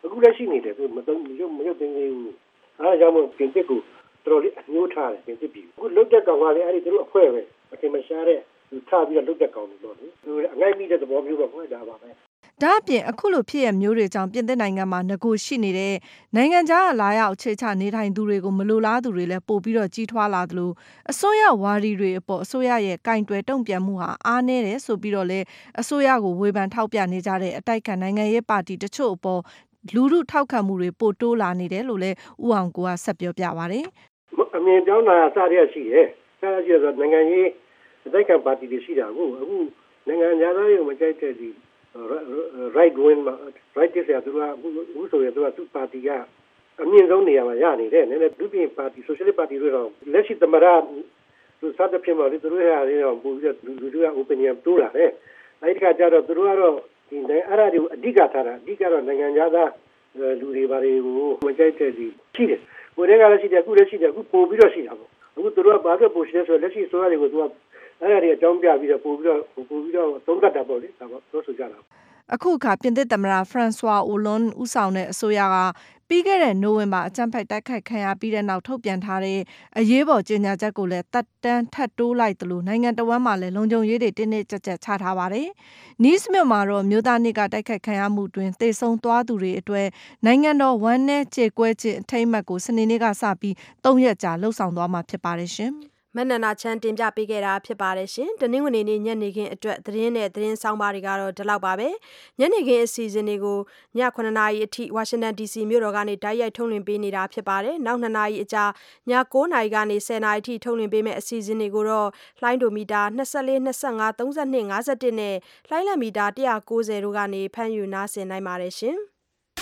အခုလက်ရှိနေတယ်သူမသုံးမရုပ်မရုပ်သိမ်းသေးဘူးအဲဒါကြောင့်မို့ပြင်သစ်ကိုတော်တော်လေးအညှိုးထားတယ်ပြင်သစ်ပြည်အခုလုတ်တက်ကောင်ကလည်းအဲ့ဒီသူတို့အဖွဲ့ပဲအထင်မရှားတဲ့သူထားပြီးတော့လုတ်တက်ကောင်တွေပေါ့လေသူအငိုက်မိတဲ့သဘောမျိုးပေါ့ခေါ်တာပါပဲဒါအပြင်အခုလိုဖြစ်ရမျိုးတွေကြောင့်ပြင်သစ်နိုင်ငံမှာငကိုရှိနေတဲ့နိုင်ငံခြားလာရောက်အခြေချနေထိုင်သူတွေကိုမလိုလားသူတွေလည်းပို့ပြီးတော့ကြီးထွားလာသလိုအစိုးရဝါဒီတွေအပေါ်အစိုးရရဲ့ကင်တွယ်တုံ့ပြန်မှုဟာအားနည်းတယ်ဆိုပြီးတော့လည်းအစိုးရကိုဝေဖန်ထောက်ပြနေကြတဲ့အတိုက်ခံနိုင်ငံရေးပါတီတချို့အပေါ်လူထုထောက်ခံမှုတွေပိုတိုးလာနေတယ်လို့လည်းဦးအောင်ကိုကဆက်ပြောပြပါတယ်အမြင်ပြောင်းလာစားရရှိတယ်စားရရှိဆိုနိုင်ငံရေးအတိုက်ခံပါတီတွေရှိတာကိုအခုနိုင်ငံသားတွေမကြိုက်တဲ့ဒီright wing right တဲ့ဆရာသူကဦးဆိုရသူကသူ့ပါတီကအမြင့်ဆုံးနေရာမှာရနေတယ်နည်းနည်းဒုတိယပါတီ socialist ပါတီတွေတော့လက်ရှိသမရသူစတဲ့ဖြစ်မှာလေသူတို့ဟာတွေတော့ပို့ပြီးလူတွေက opinion တိုးလာတယ်အဲဒီကကြတော့သူတို့ကတော့ဒီအဲ့ဒါတွေကိုအဓိကထားတာအဓိကတော့နိုင်ငံသားလူတွေဘာတွေကိုမကြိုက်တဲ့ဒီရှိတယ်ကိုယ်တွေကလည်းရှိတယ်အခုလည်းရှိတယ်အခုပို့ပြီးတော့ရှိတာပေါ့အခုသူတို့ကဘာလို့ပို့ရှိလဲဆိုတော့လက်ရှိဆိုရတွေကိုသူကအဲ့ဒါတွေအကြောင်းပြပြီးတော့ပို့ပြီးတော့ပို့ပြီးတော့သုံးသပ်တာပေါ့လေဒါပေါ့ပြောဆိုကြတာအခုအခါပြင်သစ်သမ္မတဖရန်ဆွာအိုလွန်ဦးဆောင်တဲ့အစိုးရကပြီးခဲ့တဲ့နိုဝင်ဘာအကြမ်းဖက်တိုက်ခိုက်ခံရပြီးတဲ့နောက်ထုတ်ပြန်ထားတဲ့အရေးပေါ်ကြေညာချက်ကိုလည်းတပ်တန်းထပ်တိုးလိုက်သလိုနိုင်ငံတော်ဝန်မှလည်းလုံခြုံရေးတွေတင်းတင်းကြပ်ကြပ်ချထားပါတယ်။နီးစ်မြို့မှာတော့မြို့သားနေ့ကတိုက်ခိုက်ခံရမှုတွင်သေဆုံးသွားသူတွေအတွက်နိုင်ငံတော်ဝန်နဲ့ကြေကွဲခြင်းအထိမ်းအမှတ်ကိုစနေနေ့ကစပြီးသုံးရက်ကြာလှုပ်ဆောင်သွားမှာဖြစ်ပါတယ်ရှင်။မနနာချမ်းတင်ပြပေးခဲ့တာဖြစ်ပါတယ်ရှင်။တနင်္ဂနွေနေ့ညနေခင်းအတွက်သတင်းနဲ့သတင်းဆောင်ပါတွေကတော့ဒီလောက်ပါပဲ။ညနေခင်းအစီအစဉ်တွေကိုညခုနှစ်နာရီအထိဝါရှင်တန် ဒီစီ မြို့တော်ကနေတိုက်ရိုက်ထုတ်လွှင့်ပေးနေတာဖြစ်ပါတယ်။နောက်နှစ်နာရီအကြာညကိုးနာရီကနေဆယ်နာရီအထိထုတ်လွှင့်ပေးမယ့်အစီအစဉ်တွေကိုတော့လှိုင်းဒိုမီတာ24 25 32 51နဲ့လှိုင်းလံမီတာone ninetyတို့ကနေဖမ်းယူနားဆင်နိုင်ပါတယ်ရှင်။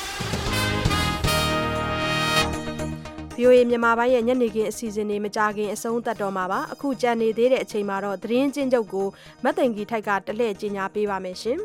ဗီအိုအေ မြန်မာပိုင်းရဲ့ညနေခင်းအစီအစဉ်တွေမကြခင်အဆုံးသတ်တော့မှာပါအခုကြံနေသေးတဲ့အချိန်မှာတော့သတင်းချင်းချုပ်ကိုမတ်သိန်ကြီးထိုက်ကတလှည့်ကြီးညာပေးပါမယ်ရှင်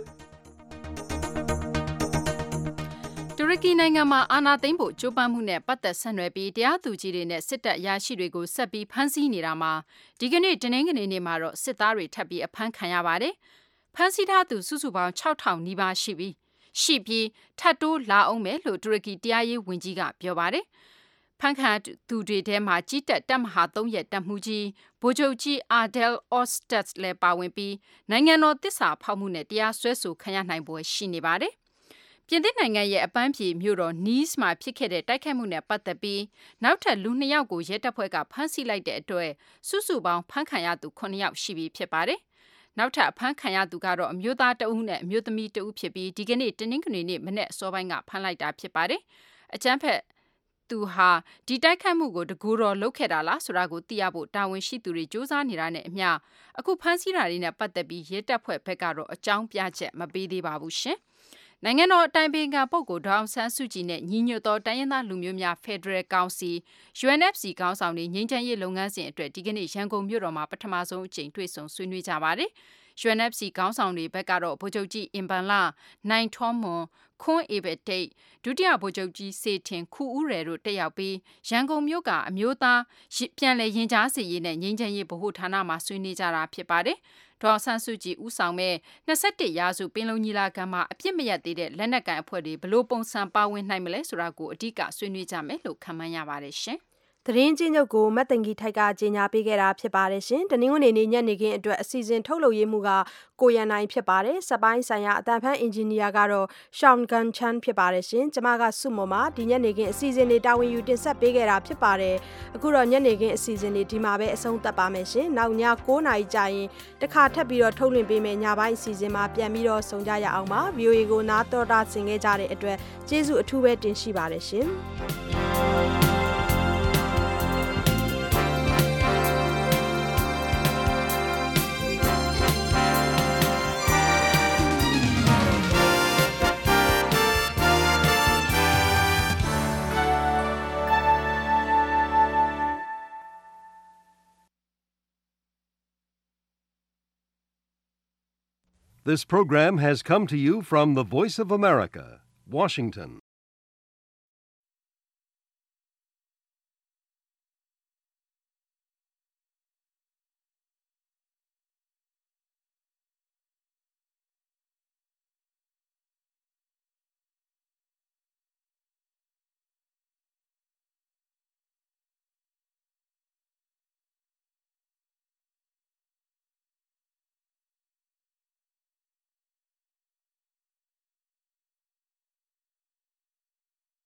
တူရကီနိုင်ငံမှာအာဏာသိမ်းဖို့ကြိုးပမ်းမှုနဲ့ပတ်သက်ဆက်နွယ်ပြီးတရားသူကြီးတွေနဲ့စစ်တပ်အရာရှိတွေကိုဆက်ပြီးဖမ်းဆီးနေတာမှာဒီကနေ့တနင်္ဂနွေနေ့မှာတော့စစ်သားတွေထပ်ပြီးအဖမ်းခံရပါတယ်ဖမ်းဆီးထားသူစုစုပေါင်း၆ထောင်နီးပါးရှိပြီးရှိပြီးထပ်တိုးလာအောင်မယ်လို့တူရကီတရားရေးဝန်ကြီးကပြောပါတယ်ဖန်ခါသူတွေထဲမှာကြီးတက်တပ်မဟာသုံးရဲ့တပ်မှုကြီးဗိုလ်ချုပ်ကြီးအာဒဲလ်အော့စတက်လည်းပါဝင်ပြီးနိုင်ငံတော်သစ္စာဖောက်မှုနဲ့တရားစွဲဆိုခံရနိုင်ပွဲရှိနေပါတယ်။ပြင်သစ်နိုင်ငံရဲ့အပန်းဖြေမြို့တော်နီးစ်မှာဖြစ်ခဲ့တဲ့တိုက်ခိုက်မှုနဲ့ပတ်သက်ပြီးနောက်ထပ်လူနှစ်ယောက်ကိုရဲတပ်ဖွဲ့ကဖမ်းဆီးလိုက်တဲ့အတွက်စုစုပေါင်းဖမ်းခံရသူခုနှစ်ယောက်ရှိပြီဖြစ်ပါတယ်။နောက်ထပ်အဖမ်းခံရသူကတော့အမျိုးသားတဦးနဲ့အမျိုးသမီးတဦးဖြစ်ပြီးဒီကနေ့တနင်္ဂနွေနေ့မနေ့အစောပိုင်းကဖမ်းလိုက်တာဖြစ်ပါတယ်။အကြမ်းဖက်သူဟာဒီတိုက်ခိုက်မှုကိုတကူတော်လုပ်ခဲ့တာလားဆိုတာကိုသိရဖို့တာဝန်ရှိသူတွေစ조사နေတာနဲ့အမျှအခုဖမ်းဆီးတာတွေနဲ့ပတ်သက်ပြီးရဲတပ်ဖွဲ့ဘက်ကတော့အကြောင်းပြချက်မပေးသေးပါဘူးရှင်။နိုင်ငံတော်အတိုင်ပင်ခံပုဂ္ဂိုလ်ဒေါအောင်ဆန်းစုကြည်နဲ့ညီညွတ်သောတိုင်းရင်းသားလူမျိုးများဖက်ဒရယ်ကောင်စီ ယူအန်အက်ဖ်စီ ခေါင်းဆောင်တွေငြိမ်းချမ်းရေးလုပ်ငန်းစဉ်အတွက်ဒီကနေ့ရန်ကုန်မြို့တော်မှာပထမဆုံးအကြိမ်တွေ့ဆုံဆွေးနွေးကြပါတယ်။ ယူအန်အက်ဖ်စီ ခေါင်းဆောင်တွေဘက်ကတော့ဗိုလ်ချုပ်ကြီးအင်ဘန်လနိုင်ထွန်းမွန်ခွန်းအေဘက်တိတ်ဒုတိယဗိုလ်ချုပ်ကြီးစေထင်ခူဦးရယ်တို့တက်ရောက်ပြီးရန်ကုန်မြို့ကအမျိုးသားပြန်လည်ရင်ကြားစေရေးနဲ့ငြိမ်းချမ်းရေးဗဟိုဌာနမှာဆွေးနွေးကြတာဖြစ်ပါတယ်။ဒေါ်ဆန်းစုကြည်ဦးဆောင်မဲ့နှစ်ဆယ့်တစ်ရာစုပင်လုံညီလာခံမှာအပြစ်မရသေးတဲ့လက်နက်ကိုင်အဖွဲ့တွေဘလို့ပုံစံပါဝင်နိုင်မလဲဆိုတာကိုအဓိကဆွေးနွေးကြမယ်လို့ခန့်မှန်းရပါတယ်ရှင်။သတင်းချင်းချုပ်ကိုမတ်တင်ကြီးထိုက်ကကြေညာပေးခဲ့တာဖြစ်ပါတယ်ရှင်။တနင်္ဂနွေနေ့ညနေခင်းအတွက်အစီအစဉ်ထုတ်လုပ်ရေးမှုကကိုရန်နိုင်ဖြစ်ပါတယ်။စပိုင်းဆိုင်ရာအတန်ဖန်အင်ဂျင်နီယာကတော့ရှောင်းကန်ချန်ဖြစ်ပါတယ်ရှင်။ကျွန်မကစုမမဒီညနေခင်းအစီအစဉ်တွေတာဝန်ယူတင်ဆက်ပေးခဲ့တာဖြစ်ပါတယ်။အခုတော့ညနေခင်းအစီအစဉ်တွေဒီမှာပဲအဆုံးသတ်ပါမယ်ရှင်။နောက်ည9နာရီကြာရင်တခါထပ်ပြီးတော့ထုတ်လွှင့်ပေးမယ်ညပိုင်းအစီအစဉ်မှာပြန်ပြီးတော့ဆုံကြရအောင်ပါ။ ဗီအိုအေ ကိုနားတော်တာဆင်ခဲ့ကြတဲ့အတွက်ကျေးဇူးအထူးပဲတင်ရှိပါတယ်ရှင်။ This program has come to you from the Voice of America, Washington.